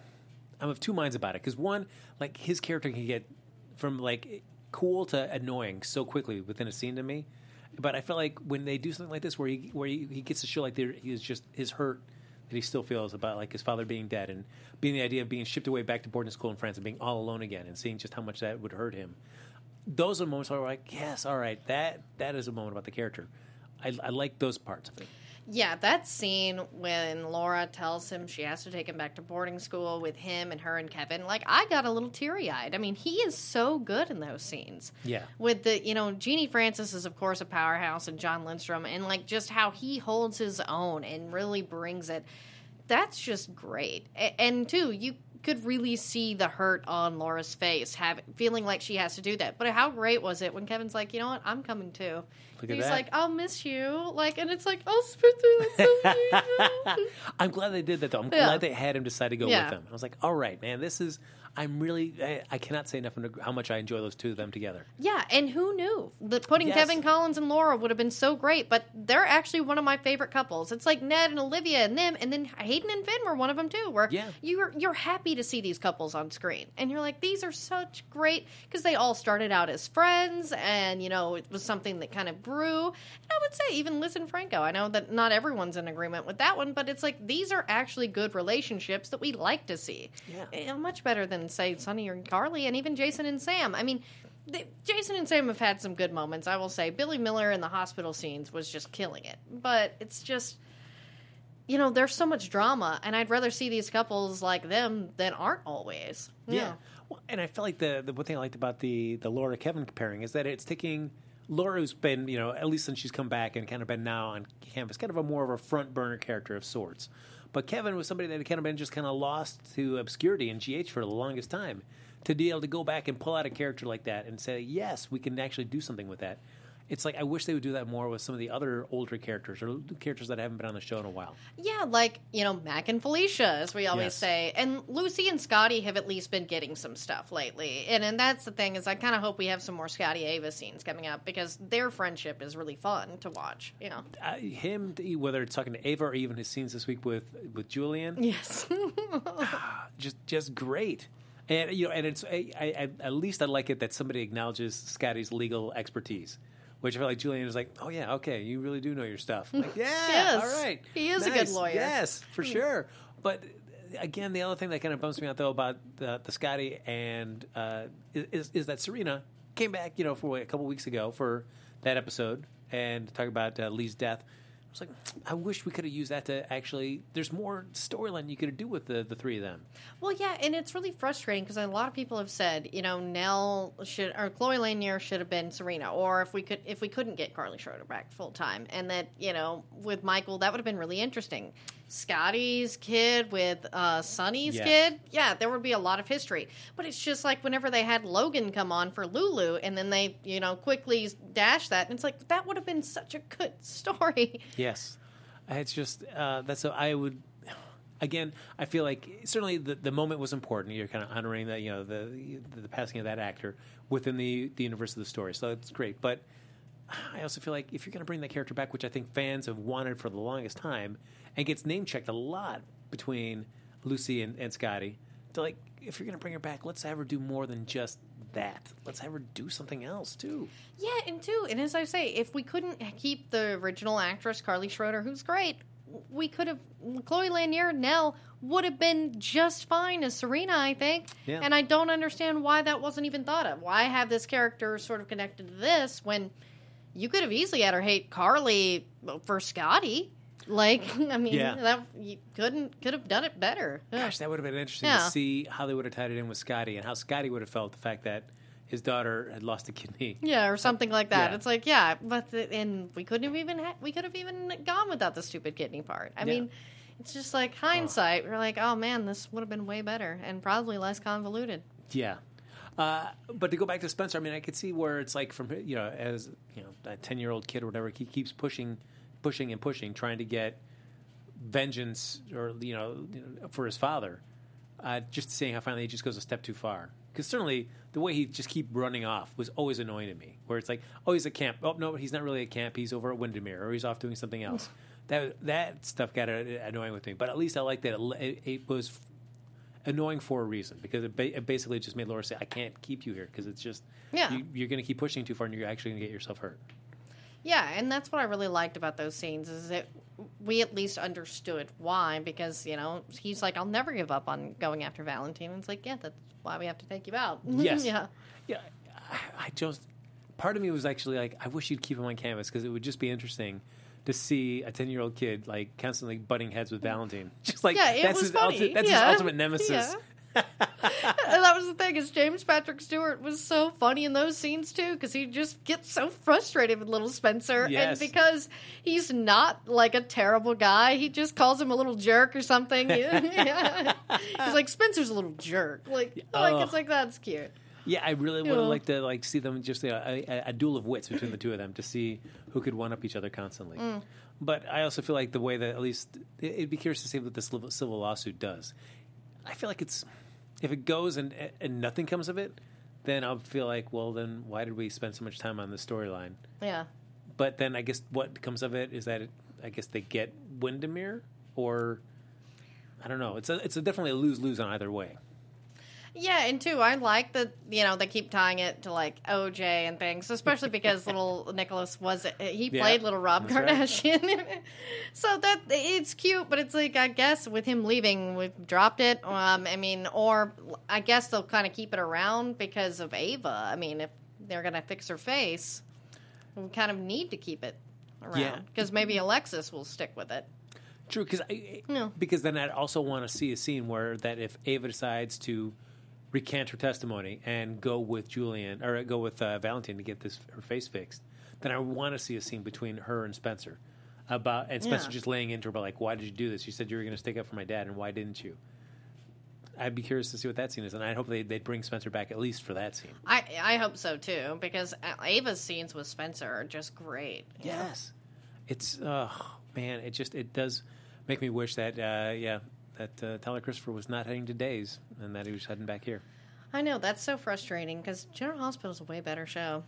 I'm of two minds about it. Because one, like, his character can get from, like, cool to annoying so quickly within a scene to me. But I feel like when they do something like this where he, where he, he gets to show, like, there, he is just his hurt that he still feels about, like, his father being dead and being the idea of being shipped away back to boarding school in France and being all alone again and seeing just how much that would hurt him. Those are moments where I'm like, yes, all right, that that is a moment about the character. I, I like those parts of it. Yeah, that scene when Laura tells him she has to take him back to boarding school with him and her and Kevin, like, I got a little teary-eyed. I mean, he is so good in those scenes. Yeah. With the, you know, Jeannie Francis is, of course, a powerhouse, and John Lindstrom, and, like, just how he holds his own and really brings it. That's just great. A- and, too, you could really see the hurt on Laura's face, have, feeling like she has to do that. But how great was it when Kevin's like, you know what, I'm coming, too. Look at He's that. like, I'll miss you. Like, and it's like, oh, Spencer, that's so sweet. I'm glad they did that, though. I'm Yeah. glad they had him decide to go Yeah. with them. I was like, all right, man, this is. I'm really. I, I cannot say enough how much I enjoy those two of them together. Yeah, and who knew that putting Yes. Kevin Collins and Laura would have been so great? But they're actually one of my favorite couples. It's like Ned and Olivia and them, and then Hayden and Finn were one of them too. Where Yeah. you're you're happy to see these couples on screen, and you're like, these are such great because they all started out as friends, and you know it was something that kind of grew. And I would say even Liz and Franco. I know that not everyone's in agreement with that one, but it's like these are actually good relationships that we like to see. Yeah. Eh, much better than say Sonny or Carly, and even Jason and Sam. I mean, they, Jason and Sam have had some good moments, I will say. Billy Miller in the hospital scenes was just killing it. But it's just, you know, there's so much drama, and I'd rather see these couples like them than aren't always. Yeah. Well, and I felt like the, the one thing I liked about the, the Laura Kevin comparing is that it's taking Laura, who's been, you know, at least since she's come back and kind of been now on canvas, kind of a more of a front burner character of sorts. But Kevin was somebody that had kind of been just kind of lost to obscurity in G H for the longest time. To be able to go back and pull out a character like that and say, yes, we can actually do something with that. It's like I wish they would do that more with some of the other older characters or characters that haven't been on the show in a while. Yeah, like, you know, Mac and Felicia, as we always Yes. say. And Lucy and Scotty have at least been getting some stuff lately. And and that's the thing, is I kind of hope we have some more Scotty Ava scenes coming up, because their friendship is really fun to watch, you know. Uh, him, whether it's talking to Ava or even his scenes this week with, with Julian, Yes. just just great. And you know, and it's I, I, at least I like it that somebody acknowledges Scotty's legal expertise, which I feel like Julian is like, oh yeah, okay, you really do know your stuff. I'm like, yeah, Yes. all right, He is a good nice. lawyer. Yes, for sure. But again, the other thing that kind of bumps me out though about the, the Scotty and uh, is is that Serena came back, you know, for a couple weeks ago for that episode and talk about uh, Lee's death. I was like, I wish we could have used that to actually. There's more storyline you could do with the, the three of them. Well, yeah, and it's really frustrating because a lot of people have said, you know, Nell should or Chloe Lanier should have been Serena, or if we could if we couldn't get Carly Schroeder back full time, and that you know with Michael that would have been really interesting. Scotty's kid with uh, Sonny's Yes. kid, yeah, there would be a lot of history. But it's just like whenever they had Logan come on for Lulu, and then they, you know, quickly dash that, and it's like that would have been such a good story. Yes, it's just uh, that's a, I would. Again, I feel like certainly the, the moment was important. You're kind of honoring that, you know, the, the the passing of that actor within the the universe of the story. So it's great, but I also feel like if you're going to bring that character back, which I think fans have wanted for the longest time, and gets name checked a lot between Lucy and, and Scotty, to like if you're going to bring her back, let's have her do more than just that. Let's have her do something else too. Yeah, and too, and as I say, if we couldn't keep the original actress Carly Schroeder, who's great, we could have Chloe Lanier Nell would have been just fine as Serena, I think. Yeah. And I don't understand why that wasn't even thought of. Why have this character sort of connected to this when you could have easily had her hate Carly for Scotty? Like, I mean, Yeah. that you couldn't could have done it better. Ugh. Gosh, that would have been interesting Yeah. to see how they would have tied it in with Scotty and how Scotty would have felt the fact that his daughter had lost a kidney. Yeah, or something like that. Yeah. It's like, yeah, but the, and we couldn't have even ha- we could have even gone without the stupid kidney part. I Yeah. mean, it's just like hindsight. We're like, oh man, this would have been way better and probably less convoluted. Yeah. Uh, but to go back to Spencer, I mean, I could see where it's like from, you know, as, you know, a ten-year-old kid or whatever, he keeps pushing, pushing and pushing, trying to get vengeance or, you know, for his father. Uh, just seeing how finally he just goes a step too far. Because certainly the way he just keep running off was always annoying to me. Where it's like, oh, he's at camp. Oh, no, he's not really at camp. He's over at Windermere, or he's off doing something else. that that stuff got uh, annoying with me. But at least I like that it, it, it was annoying for a reason. Because it, ba- it basically just made Laura say, I can't keep you here. Because it's just, Yeah. you, you're going to keep pushing too far, and you're actually going to get yourself hurt. Yeah, and that's what I really liked about those scenes is that we at least understood why, because, you know, he's like, I'll never give up on going after Valentine. And it's like, yeah, that's why we have to take you out. Yes. Yeah. Yeah. I, I just, part of me was actually like, I wish you'd keep him on canvas because it would just be interesting to see a ten-year-old kid like constantly butting heads with Valentine. Just like, Yeah, it that's, was his, funny. ulti- that's Yeah. his ultimate nemesis. Yeah. And that was the thing is James Patrick Stewart was so funny in those scenes too because he just gets so frustrated with little Spencer Yes. and because he's not like a terrible guy he just calls him a little jerk or something. Yeah. He's like Spencer's a little jerk like like Oh. it's like that's cute. Yeah, I really would Yeah. have liked to like see them just you know, a, a, a duel of wits between the two of them to see who could one up each other constantly. Mm. But I also feel like the way that at least it, it'd be curious to see what this civil, civil lawsuit does. I feel like it's if it goes and and nothing comes of it, then I'll feel like well then why did we spend so much time on this storyline? Yeah. But then I guess what comes of it is that it, I guess they get Windermere or I don't know. It's a it's a definitely a lose lose on either way. Yeah, and two, I like that, you know, they keep tying it to, like, O J and things, especially because little Nicholas was, he Yeah, played little Rob that's right. Kardashian. So that, it's cute, but it's like, I guess with him leaving, we've dropped it. Um, I mean, or I guess they'll kind of keep it around because of Ava. I mean, if they're going to fix her face, we kind of need to keep it Yeah. around. Because maybe Alexis will stick with it. True, because I Yeah. because then I'd also want to see a scene where that if Ava decides to recant her testimony and go with Julian or go with uh, Valentine to get this her face fixed, then I want to see a scene between her and Spencer about and Spencer Yeah. just laying into her about like, why did you do this? You said you were going to stick up for my dad, and why didn't you? I'd be curious to see what that scene is, and I hope they they'd bring Spencer back at least for that scene. I, I hope so, too, because Ava's scenes with Spencer are just great. you know? Yes, it's oh man, it just it does make me wish that uh, yeah. that uh, Tyler Christopher was not heading to Days and that he was heading back here. I know, that's so frustrating because General Hospital's a way better show.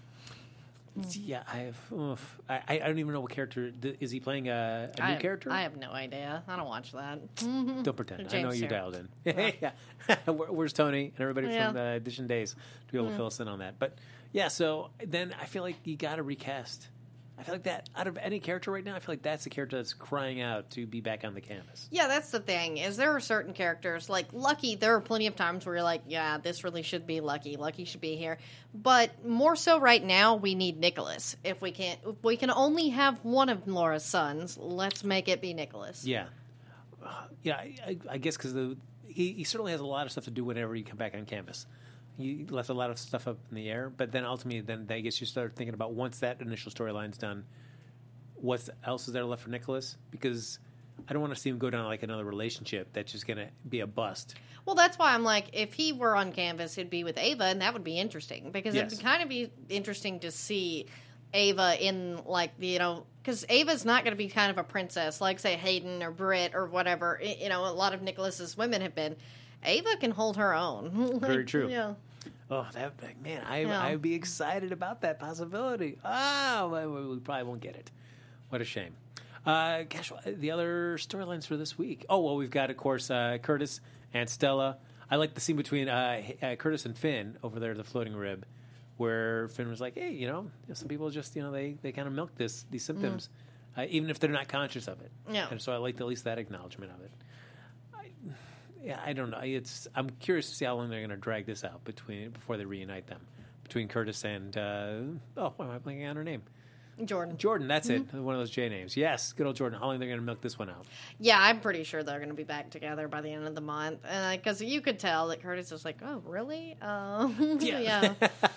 Yeah, I have. Oof, I, I don't even know what character th- is he playing. A, a I new have, character? I have no idea. I don't watch that. Don't pretend. I James know you Stewart. dialed in. yeah. Where, where's Tony and everybody Yeah. from uh, Edition Days to be able to fill us in on that? But yeah, so then I feel like you got to recast I feel like that, out of any character right now, I feel like that's the character that's crying out to be back on the canvas. Yeah, that's the thing, is there are certain characters, like Lucky, there are plenty of times where you're like, yeah, this really should be Lucky. Lucky should be here. But more so right now, we need Nicholas. If we can't, if we can only have one of Laura's sons, let's make it be Nicholas. Yeah. Uh, yeah, I, I, I guess because he, he certainly has a lot of stuff to do whenever you come back on canvas. You left a lot of stuff up in the air, but then ultimately, then I guess you start thinking about once that initial storyline's done, what else is there left for Nicholas? Because I don't want to see him go down like another relationship that's just going to be a bust. Well, that's why I'm like, if he were on canvas, it'd be with Ava, and that would be interesting because Yes. it'd kind of be interesting to see Ava in like you know because Ava's not going to be kind of a princess like say Hayden or Britt or whatever. You know, a lot of Nicholas's women have been. Ava can hold her own. Like, Very true. Yeah. Oh, that man, I Yeah. I would be excited about that possibility. Oh, well, we we probably won't get it. What a shame. Uh, gosh, the other storylines for this week. Oh, well, we've got, of course, uh, Curtis and Stella. I like the scene between uh, uh, Curtis and Finn over there at the floating rib, where Finn was like, "Hey, you know, some people just, you know, they, they kind of milk this these symptoms, uh, even if they're not conscious of it." Yeah. And so I liked at least that acknowledgement of it. I, yeah, I don't know. It's I'm curious to see how long they're going to drag this out between before they reunite them between Curtis and uh, oh, why am I blanking on her name? Jordan. Jordan, that's it. One of those J names. Yes, good old Jordan. How long are they going to milk this one out? Yeah, I'm pretty sure they're going to be back together by the end of the month. Because you could tell that Curtis is like, oh, really? Uh, yeah.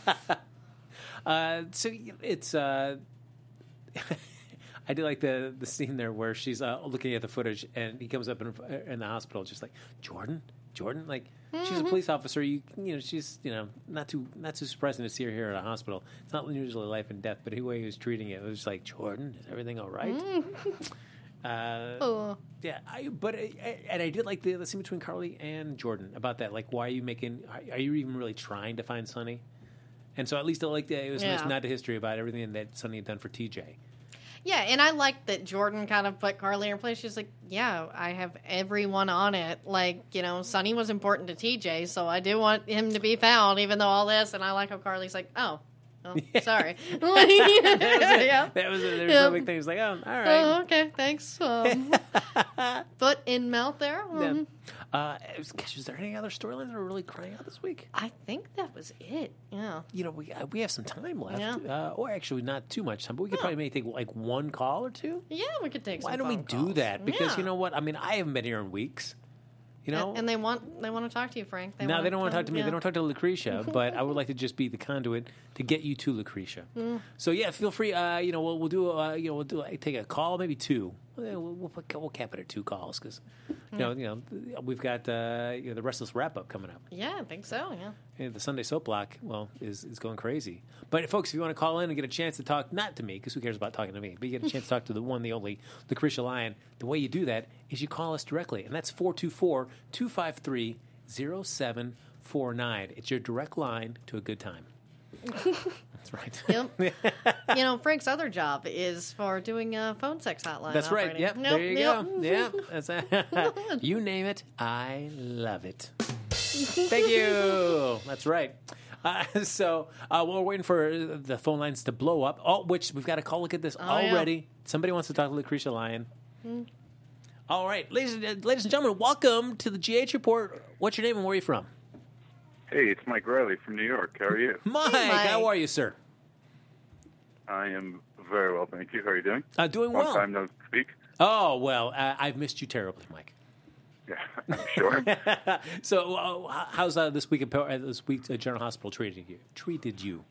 uh, so it's. Uh, I do like the the scene there where she's uh, looking at the footage and he comes up in, in the hospital just like, Jordan? Jordan? Like, she's a police officer. You you know, she's, you know, not too not too surprising to see her here at a hospital. It's not usually life and death, but the way he was treating it, it was just like, Jordan, is everything all right? Uh, Oh. yeah, I, but I, and I did like the, the scene between Carly and Jordan about that. Like, why are you making? Are, are you even really trying to find Sonny? And so at least I liked that it was a nice Yeah. nod to history about everything that Sonny had done for T J. Yeah, and I like that Jordan kind of put Carly in her place. She's like, yeah, I have everyone on it. Like, you know, Sonny was important to T J, so I do want him to be found, even though all this. And I like how Carly's like, oh, oh sorry. That was it. Yeah. That was it. There's Yeah. no big thing. It's like, oh, all right. Oh, okay, thanks. Um, foot in mouth there. Yeah. Um, Uh, is, gosh, is there any other storylines that are really crying out this week? I think that was it. Yeah. You know, we uh, we have some time left. Yeah. Uh, or actually, not too much time, but we could No. probably maybe take like one call or two. Yeah, we could take some Why don't we phone do calls. that? Because Yeah. you know what? I mean, I haven't been here in weeks. You know, And, and they want they want to talk to you, Frank. They no, wanna they don't want to come- talk to me. yeah. They don't talk to Lucretia, but I would like to just be the conduit to get you to Lucretia. Mm. So yeah, feel free. Uh, you know, we'll, we'll do. Uh, you know, we'll do. Like, take a call, maybe two. We'll, we'll, put, we'll cap it at two calls because, you know, you know, we've got uh, you know, the Restless wrap up coming up. Yeah, I think so. Yeah. And the Sunday soap block, well, is is going crazy. But folks, if you want to call in and get a chance to talk, not to me, because who cares about talking to me, but you get a chance to talk to the one, the only, Lucretia Lyon. The way you do that is you call us directly, and that's four two four, two five three, zero seven four nine. It's your direct line to a good time. That's right. Yep. You know, Frank's other job is for doing a phone sex hotline. That's right. operating. Yep. Nope, there you yep. go. Yeah. That's you name it. I love it. Thank you. That's right. Uh, so uh, while we're waiting for the phone lines to blow up, oh, which we've got a call. Look at this Oh, yeah. already. Somebody wants to talk to Lucretia Lyon. Hmm. All right, ladies, and- ladies and gentlemen, welcome to the G H Report. What's your name and where are you from? Hey, it's Mike Riley from New York. How are you? Mike, Mike. how are you, sir? I am very well, thank you. How are you doing? Uh, doing Long well. time no speak. Oh, well, uh, I've missed you terribly, Mike. Yeah, I'm sure. So, uh, how's uh, this week? Uh, this week, uh, General Hospital treated you? Treated you?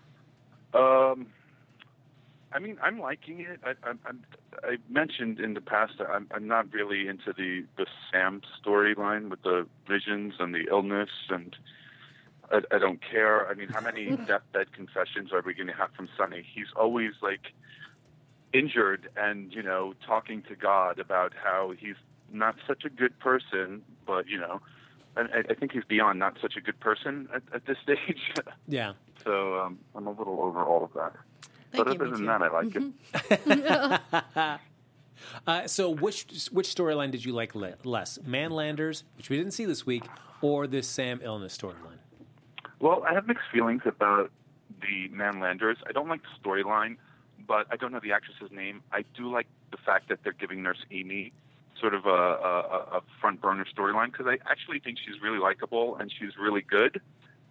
um, I mean, I'm liking it. I, I, I'm, I mentioned in the past that I'm, I'm not really into the, the Sam storyline with the visions and the illness, and I, I don't care. I mean, how many deathbed confessions are we going to have from Sonny? He's always like injured and, you know, talking to God about how he's not such a good person, but, you know, and I, I think he's beyond not such a good person at, at this stage. Yeah. So um, I'm a little over all of that. Thank but you, other me than too. that, I like it. Uh, so, which which storyline did you like le- less? Manlanders, which we didn't see this week, or this Sam illness storyline? Well, I have mixed feelings about the Manlanders. I don't like the storyline, but I don't know the actress's name. I do like the fact that they're giving Nurse Amy sort of a, a, a front burner storyline because I actually think she's really likable and she's really good.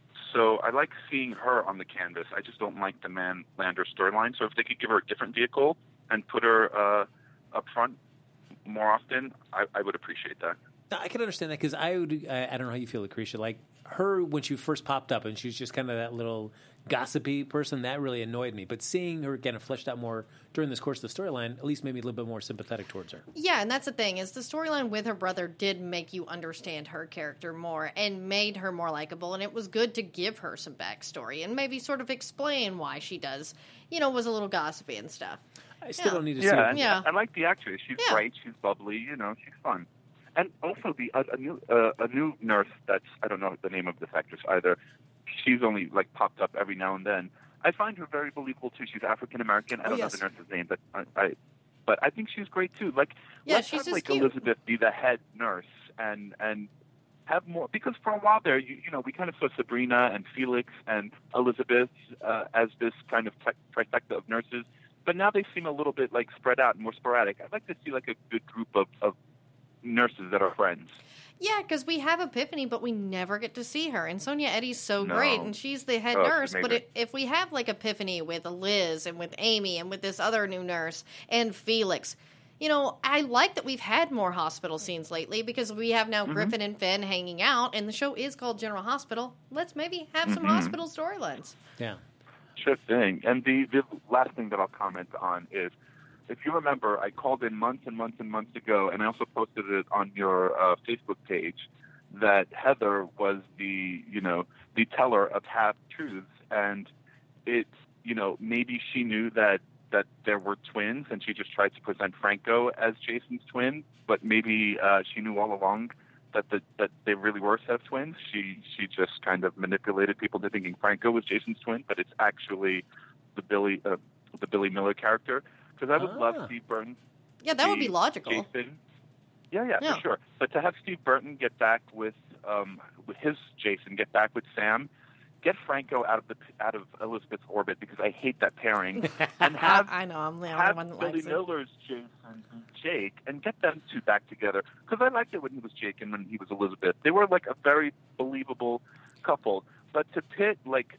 So I like seeing her on the canvas. I just don't like the Man Lander storyline. So if they could give her a different vehicle and put her uh, up front more often, I, I would appreciate that. I can understand that because I would. I, I don't know how you feel, Lucretia. Like her when she first popped up and she was just kind of that little gossipy person that really annoyed me. But seeing her kind of fleshed out more during this course of the storyline at least made me a little bit more sympathetic towards her. Yeah, and that's the thing is the storyline with her brother did make you understand her character more and made her more likable. And it was good to give her some backstory and maybe sort of explain why she does, you know, was a little gossipy and stuff. I still Yeah. don't need to Yeah, see her. and Yeah. I, I like the actress. She's Yeah. bright. She's bubbly. You know, she's fun. And also the a, a new uh, a new nurse that's I don't know the name of this actress either. She's only like popped up every now and then. I find her very believable too. She's African American. I Oh, don't yes. know the nurse's name, but I, I but I think she's great too. Like Yeah, let's she's have just like cute. Elizabeth be the head nurse and and have more because for a while there you you know we kind of saw Sabrina and Felix and Elizabeth uh, as this kind of tri- trifecta of nurses. But now they seem a little bit like spread out and more sporadic. I'd like to see like a good group of, of nurses that are friends. Yeah, because we have Epiphany, but we never get to see her. And Sonia Eddy's so No. great, and she's the head Oh, she's nurse. But amazing. it, if we have like Epiphany with Liz and with Amy and with this other new nurse and Felix, you know, I like that we've had more hospital scenes lately because we have now Griffin and Finn hanging out, and the show is called General Hospital. Let's maybe have some hospital storylines. Yeah. Sure thing. And the, the last thing that I'll comment on is, if you remember, I called in months and months and months ago, and I also posted it on your uh, Facebook page, that Heather was the, you know, the teller of half truths, and it's, you know, maybe she knew that that there were twins, and she just tried to present Franco as Jason's twin, but maybe uh, she knew all along that the, that they really were set of twins. She she just kind of manipulated people into thinking Franco was Jason's twin, but it's actually the Billy uh, the Billy Miller character. Because I would Ah. love Steve Burton. Yeah, that would be the logical. Jason. Yeah, yeah, Yeah. for sure. But to have Steve Burton get back with um, with his Jason, get back with Sam, get Franco out of the out of Elizabeth's orbit because I hate that pairing, and have I know, I'm the only have one that Billy likes it. Miller's Jason and Jake, and get them two back together. Because I liked it when he was Jake and when he was Elizabeth. They were like a very believable couple. But to pit, like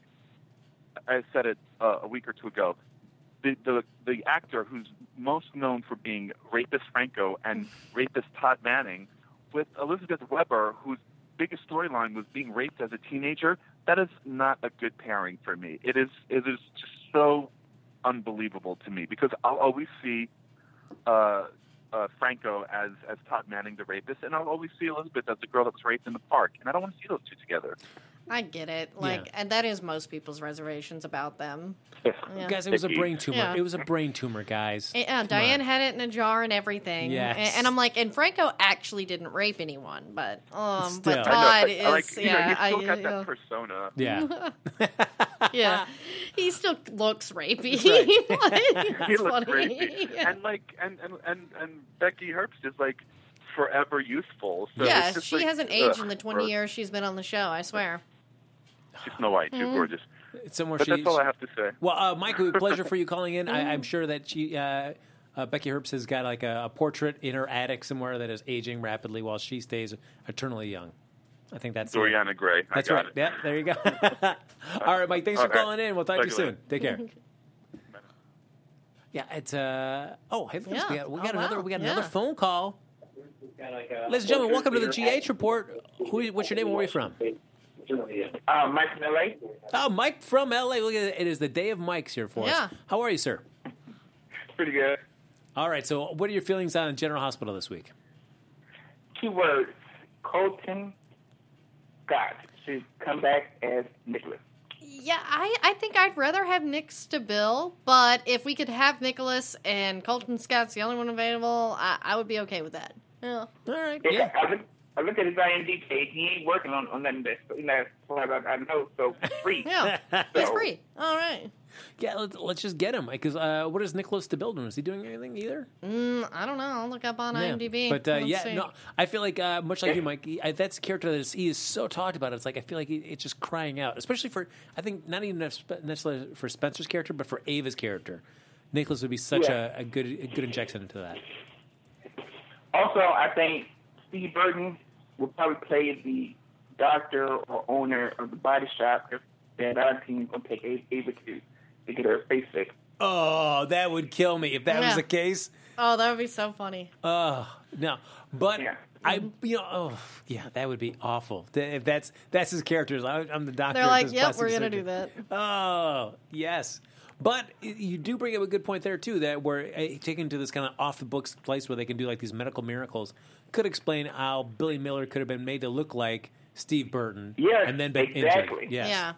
I said it uh, a week or two ago, the, the the actor who's most known for being rapist Franco and rapist Todd Manning, with Elizabeth Weber, whose biggest storyline was being raped as a teenager, that is not a good pairing for me. It is it is just so unbelievable to me because I'll always see uh, uh, Franco as as Todd Manning, the rapist, and I'll always see Elizabeth as the girl that was raped in the park, and I don't want to see those two together. I get it. Like, Yeah. and that is most people's reservations about them. Yeah. Guys, it was a Icky. brain tumor. Yeah. It was a brain tumor, guys. Yeah, Come Diane on. had it in a jar and everything. Yes. And, and I'm like, and Franco actually didn't rape anyone, but um, Still. but I I Todd know, is but, like, you yeah, know, he's still I, got yeah. that persona. Yeah. yeah, he still looks rapey. Right. Like, He it's looks funny. crazy, Yeah. and like, and, and and and Becky Herbst is like forever youthful. So Yeah, it's just she like, hasn't aged ugh, in the twenty or- years she's been on the show. I swear. She's Snow White. Mm-hmm. She's gorgeous. Somewhere But she, that's all I have to say. Well, uh, Mike, it was a pleasure for you calling in. I, Mm-hmm. I'm sure that she, uh, uh, Becky Herbst has got like a, a portrait in her attic somewhere that is aging rapidly while she stays eternally young. I think that's Doriana Gray. I That's got right. it. Yeah, there you go. All right, Mike. Thanks for Okay. calling in. We'll talk to you Talk to soon. you Take care. Yeah, it's uh oh hey, look, Yeah. we got, we Oh, got another wow. we got Yeah. another phone call. Ladies and gentlemen, welcome to the G H report. Who? What's your name? Where are you from? Uh, Mike from L A. Oh, Mike from L A. Look at it. It is the day of Mike's here for Yeah. us. How are you, sir? Pretty good. All right. So, what are your feelings on General Hospital this week? Two words. Colton Scott should come back as Nicholas. Yeah, I, I think I'd rather have Nick Stabil, but if we could have Nicholas and Colton Scott's the only one available, I, I would be okay with that. Yeah. All right. Yeah. Yeah. I look, I look at his I M D B page. He ain't working on, on nothing that's, you know, that's I know, so it's free. Yeah. He's So- free. All right. Yeah. Let's, let's just get him. Because uh, what is Nicholas DeBille doing? Is he doing anything either? Mm, I don't know. I'll look up on Yeah. IMDb. But uh, Let's yeah, see. no, I feel like uh, much like you, Mike. He, I, that's a character that is, he is so talked about. It's like I feel like he, it's just crying out, especially for I think not even necessarily for Spencer's character, but for Ava's character. Nicholas would be such Yeah. a, a good a good injection into that. Also, I think Steve Burton will probably play the doctor or owner of the body shop if that other team will take Ava to to get her face fixed. Oh, that would kill me if that was Yeah. the case. Oh, that would be so funny. Oh no, but Yeah. I, you know, oh yeah, that would be awful. Th- If that's that's his character, I- I'm the doctor. They're of like, this yep, plastic we're gonna surgeon. do that. Oh yes, but y- you do bring up a good point there too. That we're uh, taken to this kind of off the books place where they can do like these medical miracles. Could explain how Billy Miller could have been made to look like Steve Burton, Yes, and then been exactly. injured. Yes. Yeah.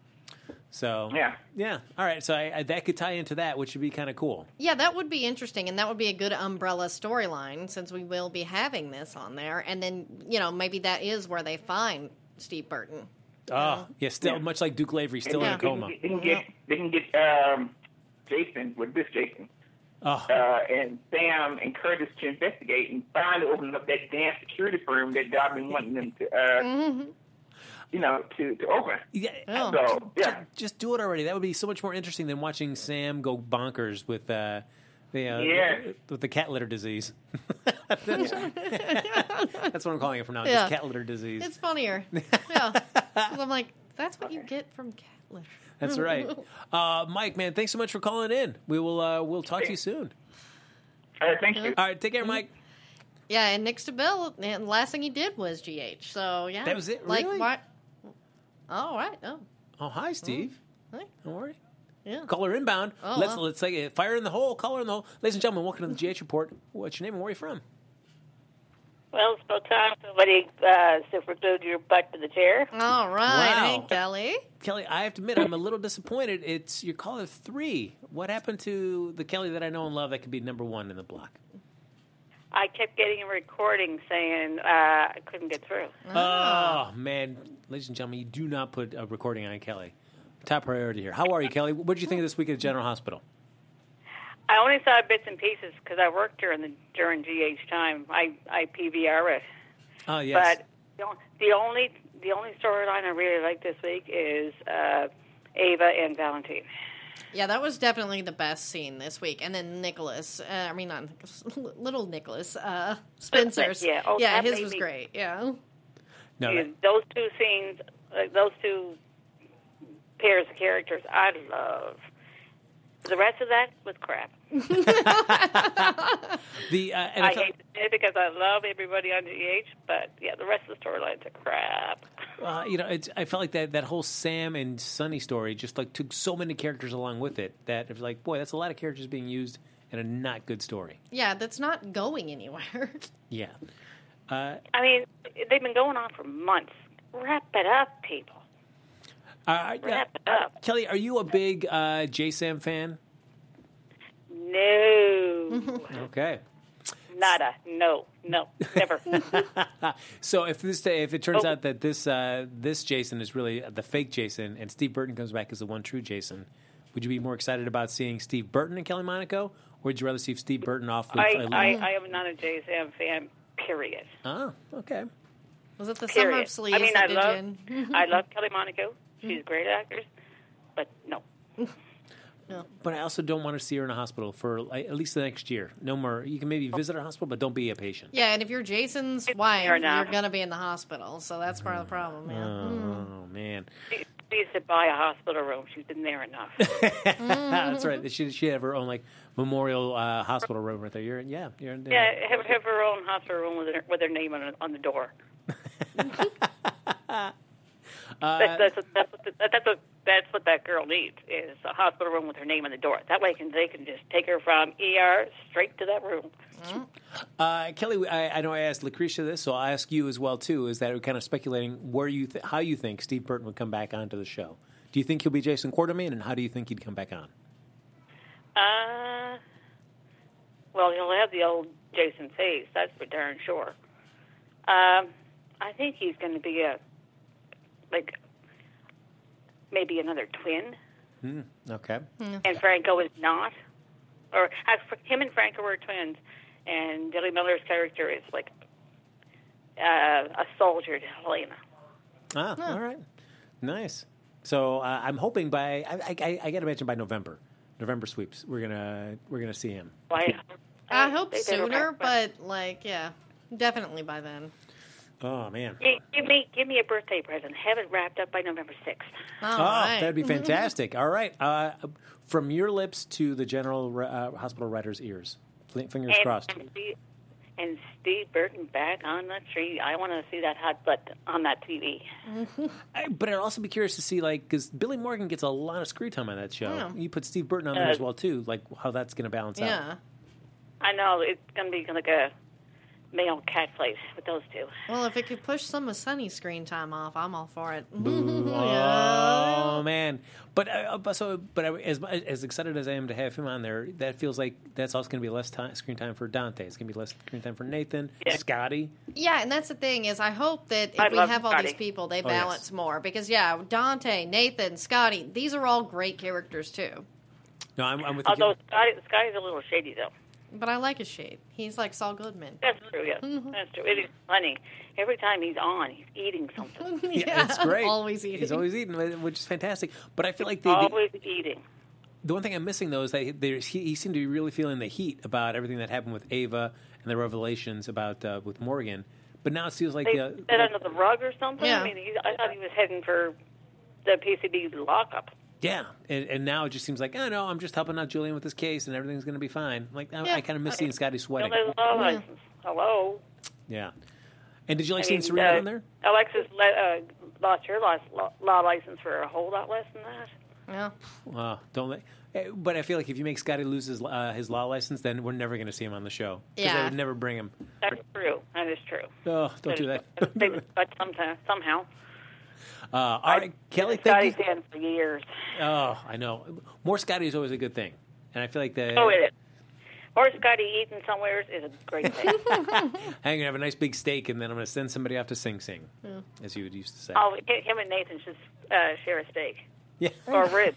So Yeah. yeah. All right. So I, I, that could tie into that, which would be kind of cool. Yeah, that would be interesting, and that would be a good umbrella storyline since we will be having this on there. And then, you know, maybe that is where they find Steve Burton. Oh yeah, still Yeah. much like Duke Lavery, still Yeah. in a coma. They can get they can get um, Jason with this Jason Oh. uh, and Sam and Curtis to investigate and finally open up that damn security firm that God been wanting them to, uh, you know, to, to open. Yeah, Oh. So yeah, just do it already. That would be so much more interesting than watching Sam go bonkers with uh, the uh, Yeah. with the cat litter disease. That's what I'm calling it from now. Yeah. Just cat litter disease. It's funnier. Yeah. 'Cause I'm like, that's what you get from cat litter. That's right. Uh, Mike, man, thanks so much for calling in. We will uh, we'll talk to you soon. all right, thank you. All right, take care, Mike. Yeah, and Nick Stabile, and the last thing he did was G H. So, yeah. That was it? Like, Really? what? Oh, right. Oh, Oh, hi, Steve. hi. Don't worry. Yeah. Caller inbound. Oh, let's wow. let's say it. Fire in the hole. Caller in the hole. Ladies and gentlemen, welcome to the G H report. What's your name and where are you from? Well, it's about time somebody uh, super glued your butt to the chair. All right. Wow. Hey, Kelly. Kelly, I have to admit, I'm a little disappointed. It's your caller three. What happened to the Kelly that I know and love that could be number one in the block? I kept getting a recording saying uh, I couldn't get through. Oh, man. Ladies and gentlemen, you do not put a recording on Kelly. Top priority here. How are you, Kelly? What did you think of this week at General Hospital? I only saw bits and pieces because I worked during the during G H time. I I P V R it, Oh, yes. but the on- the only the only storyline I really like this week is uh, Ava and Valentine. Yeah, that was definitely the best scene this week. And then Nicholas, uh, I mean, not Nicholas, little Nicholas, uh, Spencer's. Yeah, oh, yeah, that his made was me- great. Yeah. no, that, Those two scenes, uh, those two pairs of characters, I love. The rest of that was crap. the, uh, and I I felt- hate to say it because I love everybody on G H, but yeah, the rest of the storylines are crap. Uh, you know, it's, I felt like that, that whole Sam and Sonny story just like took so many characters along with it that it was like, boy, that's a lot of characters being used in a not good story. Yeah, that's not going anywhere. Yeah. Uh, I mean, they've been going on for months. Wrap it up, people. uh, yeah, Wrap it up. Kelly, are you a big uh, J Sam fan? No. Okay. Nada. No. No. Never. So if this if it turns out that this uh, this Jason is really the fake Jason and Steve Burton comes back as the one true Jason, would you be more excited about seeing Steve Burton and Kelly Monaco, or would you rather see Steve Burton off with? I, a I, I am not a J Sam fan, period. Oh, okay. Was it the Summer Period. of Sleaze I mean, that I did love, you in? I love Kelly Monaco. She's a great actress, but no. But I also don't want to see her in a hospital for like, at least the next year. No more. You can maybe visit her hospital, but don't be a patient. Yeah, and if you're Jason's wife, Fair you're enough. going to be in the hospital. So that's part of the problem, yeah. Oh man, She needs to buy a hospital room. She's been there enough. that's right. She she have her own like memorial uh, hospital room right there. You're in, yeah, you're in there. Yeah, have, have her own hospital room with her, with her name on, on the door. Uh, That's, that's, what- that's, what the, that's, what, that's what that girl needs, is a hospital room with her name on the door. That way can, they can just take her from E R straight to that room. Uh, Kelly, I, I know I asked Lucretia this, so I'll ask you as well too. Is that we're kind of speculating where you th- how you think Steve Burton would come back onto the show? Do you think he'll be Jason Quartermain, and how do you think he'd come back on? Uh, well, he'll have the old Jason face, that's for darn sure. Um, I think he's going to be a, like, maybe another twin, Hmm. Okay. and Franco is not. Or as for him and Franco are twins, and Billy Miller's character is like uh, a soldier to Helena. Ah, all right. Nice. So uh, I'm hoping by I, I, I got to mention by November. November sweeps. We're gonna we're gonna see him. Why? I hope they better sooner, wrap- but like, yeah, definitely by then. Oh man. Gi- Give me, give me a birthday present. Have it wrapped up by November sixth. All Oh, right. that'd be fantastic. All right. Uh, from your lips to the general uh, hospital writer's ears. Fl- Fingers And, crossed. and, Steve, and Steve Burton back on the tree. I want to see that hot butt on that T V. I, but I'd also be curious to see, like, because Billy Morgan gets a lot of screen time on that show. Yeah. You put Steve Burton on there Uh, as well, too, like how that's going to balance out. Yeah. I know it's going to be like a male cat place with those two. Well, if it could push some of Sunny's screen time off, I'm all for it. Ooh, Yeah. Oh man! But uh, but so but I, as as excited as I am to have him on there, that feels like that's also going to be less time, screen time for Dante. It's going to be less screen time for Nathan, Yeah. Scotty. Yeah, and that's the thing is I hope that if I we love have all Scotty. these people, they Oh, yes. balance more. Because, yeah, Dante, Nathan, Scotty, these are all great characters, too. No, I'm, I'm with you. Although Scotty, Scotty's a little shady, though. But I like his shade. He's like Saul Goodman. That's true, yes. That's true. It is funny. Every time he's on, he's eating something. Yeah, it's great. Always eating. He's always eating, which is fantastic. But I feel like the, the, Always eating. the one thing I'm missing, though, is that there's, he, he seemed to be really feeling the heat about everything that happened with Ava and the revelations about uh, with Morgan. But now it feels like They uh, set under the rug or something? Yeah. I mean, he, I thought he was heading for the P C B lockup. yeah, and, and now it just seems like, oh no, I'm just helping out Julian with this case, and everything's going to be fine. Like I, Yeah. I kind of miss seeing Scotty You sweating. know, there's a law license. Hello? Yeah. And did you like I seeing mean, Serena uh, on there? Alexis le- uh, lost her law, law license for a whole lot less than that. Yeah. Uh, don't let. eh, But I feel like if you make Scotty lose his uh, his law license, then we're never going to see him on the show. 'Cause Yeah. they would never bring him. That's true. That is true. Oh, don't do that. They would- but sometime, somehow. uh, all right, Kelly. Scotty's Thank you. had for years. Oh, I know. More Scotty is always a good thing, and I feel like the. Oh, it is. Or Scotty eating somewhere is a great thing. I'm gonna have a nice big steak, and then I'm gonna send somebody off to Sing Sing, as you would used to say. oh, him and Nathan should uh, share a steak. Yeah. Or ribs.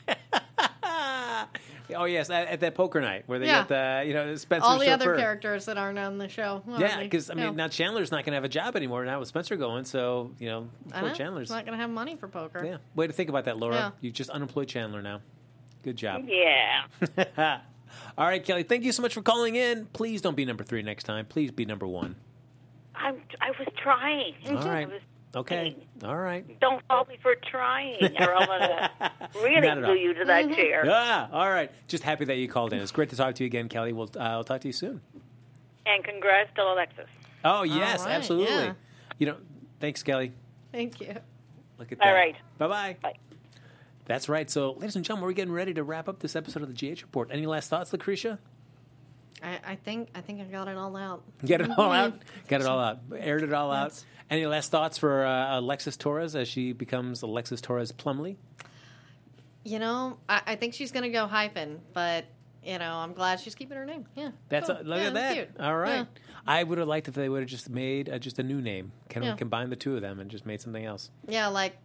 Oh yes, at, at that poker night where they Yeah. got the you know Spencer All the chauffeur. other characters that aren't on the show. Well, Yeah, they- because I mean yeah. now Chandler's not going to have a job ananymore now with Spencer going. So you know, I poor know. Chandler's. He's not going to have money for poker. Yeah, way to think about that, Laura. Yeah. You just unemployed Chandler now. Good job. Yeah. All right, Kelly. Thank you so much for calling in. Please don't be number three next time. Please be number one. I'm, I was trying. All right. I was Okay. trying. All right. Don't fault me for trying, or I'm going to really Not at all. glue you to that chair. Ah, all right. Just happy that you called in. It's great to talk to you again, Kelly. We'll uh, I'll talk to you soon. And congrats to Alexis. Oh yes, right, absolutely. yeah. You know, thanks, Kelly. Thank you. Look at that. All right. Bye-bye. Bye. That's right. So, ladies and gentlemen, we're getting ready to wrap up this episode of the G H Report. Any last thoughts, Lucretia? I, I think I think I got it all out. Get it all out. Got it all out. Aired it all out. Yes. Any last thoughts for uh, Alexis Torres as she becomes Alexis Torres Plumley? You know, I, I think she's going to go hyphen, but you know, I'm glad she's keeping her name. Yeah, That's cool. a, look Yeah, at that's that. cute. All right. Yeah. I would have liked if they would have just made uh, just a new name. Can we Yeah. combine the two of them and just made something else? Yeah, like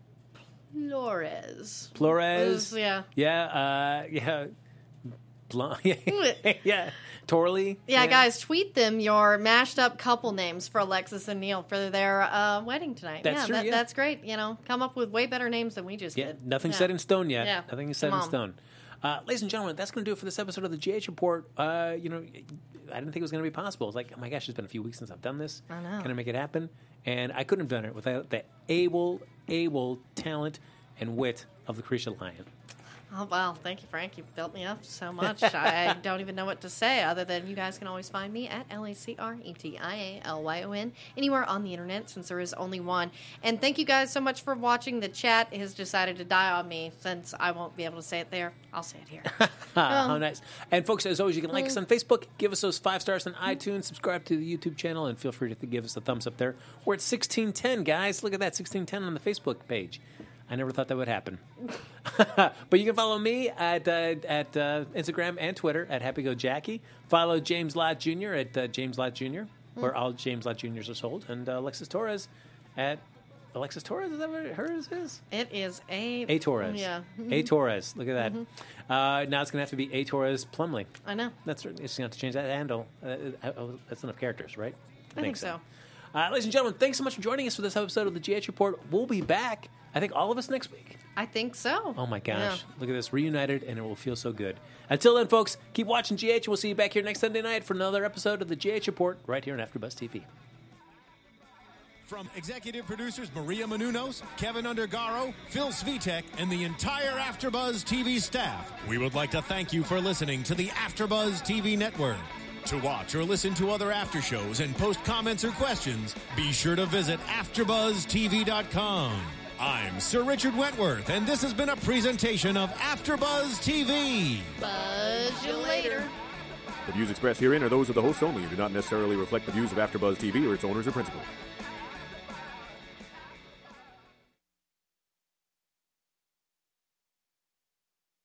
Flores. Flores. Yeah. Yeah. Uh, yeah. Bl- yeah. Torley. Yeah, guys, tweet them your mashed up couple names for Alexis and Neil for their uh, wedding tonight. That's yeah, true, that, yeah. that's great. You know, come up with way better names than we just Yeah, did. nothing's Yeah. set in stone yet. Yeah. Nothing is set Come in on. stone. Uh, ladies and gentlemen, that's going to do it for this episode of the G H Report. Uh, you know, I didn't think it was going to be possible. It's like, oh my gosh, it's been a few weeks since I've done this. I know. Can I make it happen? And I couldn't have done it without the able, able talent and wit of Lucretia Lyon. Oh, wow. Thank you, Frank. You've built me up so much. I don't even know what to say other than you guys can always find me at L A C R E T I A L Y O N anywhere on the internet since there is only one. And thank you guys so much for watching. The chat has decided to die on me since I won't be able to say it there. I'll say it here. How nice. And folks, as always, you can like us on Facebook, give us those five stars on iTunes, subscribe to the YouTube channel, and feel free to give us a thumbs up there. We're at sixteen ten, guys. Look at that, sixteen ten on the Facebook page. I never thought that would happen. But you can follow me at uh, at uh, Instagram and Twitter at HappyGoJackie. Follow James Lott Junior at uh, James Lott Junior, where all James Lott Juniors are sold. And uh, Alexis Torres at Alexis Torres, is that what hers is? It is A. A Torres. Yeah. A Torres. Look at that. Uh, now it's going to have to be A Torres Plumley. I know. That's it's going to have to change that handle. Uh, uh, oh, that's enough characters, right? I think so. Uh, ladies and gentlemen, thanks so much for joining us for this episode of the G H Report. We'll be back, I think, all of us next week. I think so. Oh, my gosh. Yeah. Look at this. Reunited, and it will feel so good. Until then, folks, keep watching G H. We'll see you back here next Sunday night for another episode of the G H Report right here on AfterBuzz T V. From executive producers Maria Menounos, Kevin Undergaro, Phil Svitek, and the entire AfterBuzz T V staff, we would like to thank you for listening to the AfterBuzz T V network. To watch or listen to other after shows and post comments or questions, be sure to visit after buzz T V dot com. I'm Sir Richard Wentworth, and this has been a presentation of AfterBuzz T V. Buzz you later. The views expressed herein are those of the hosts only and do not necessarily reflect the views of AfterBuzz T V or its owners or principals.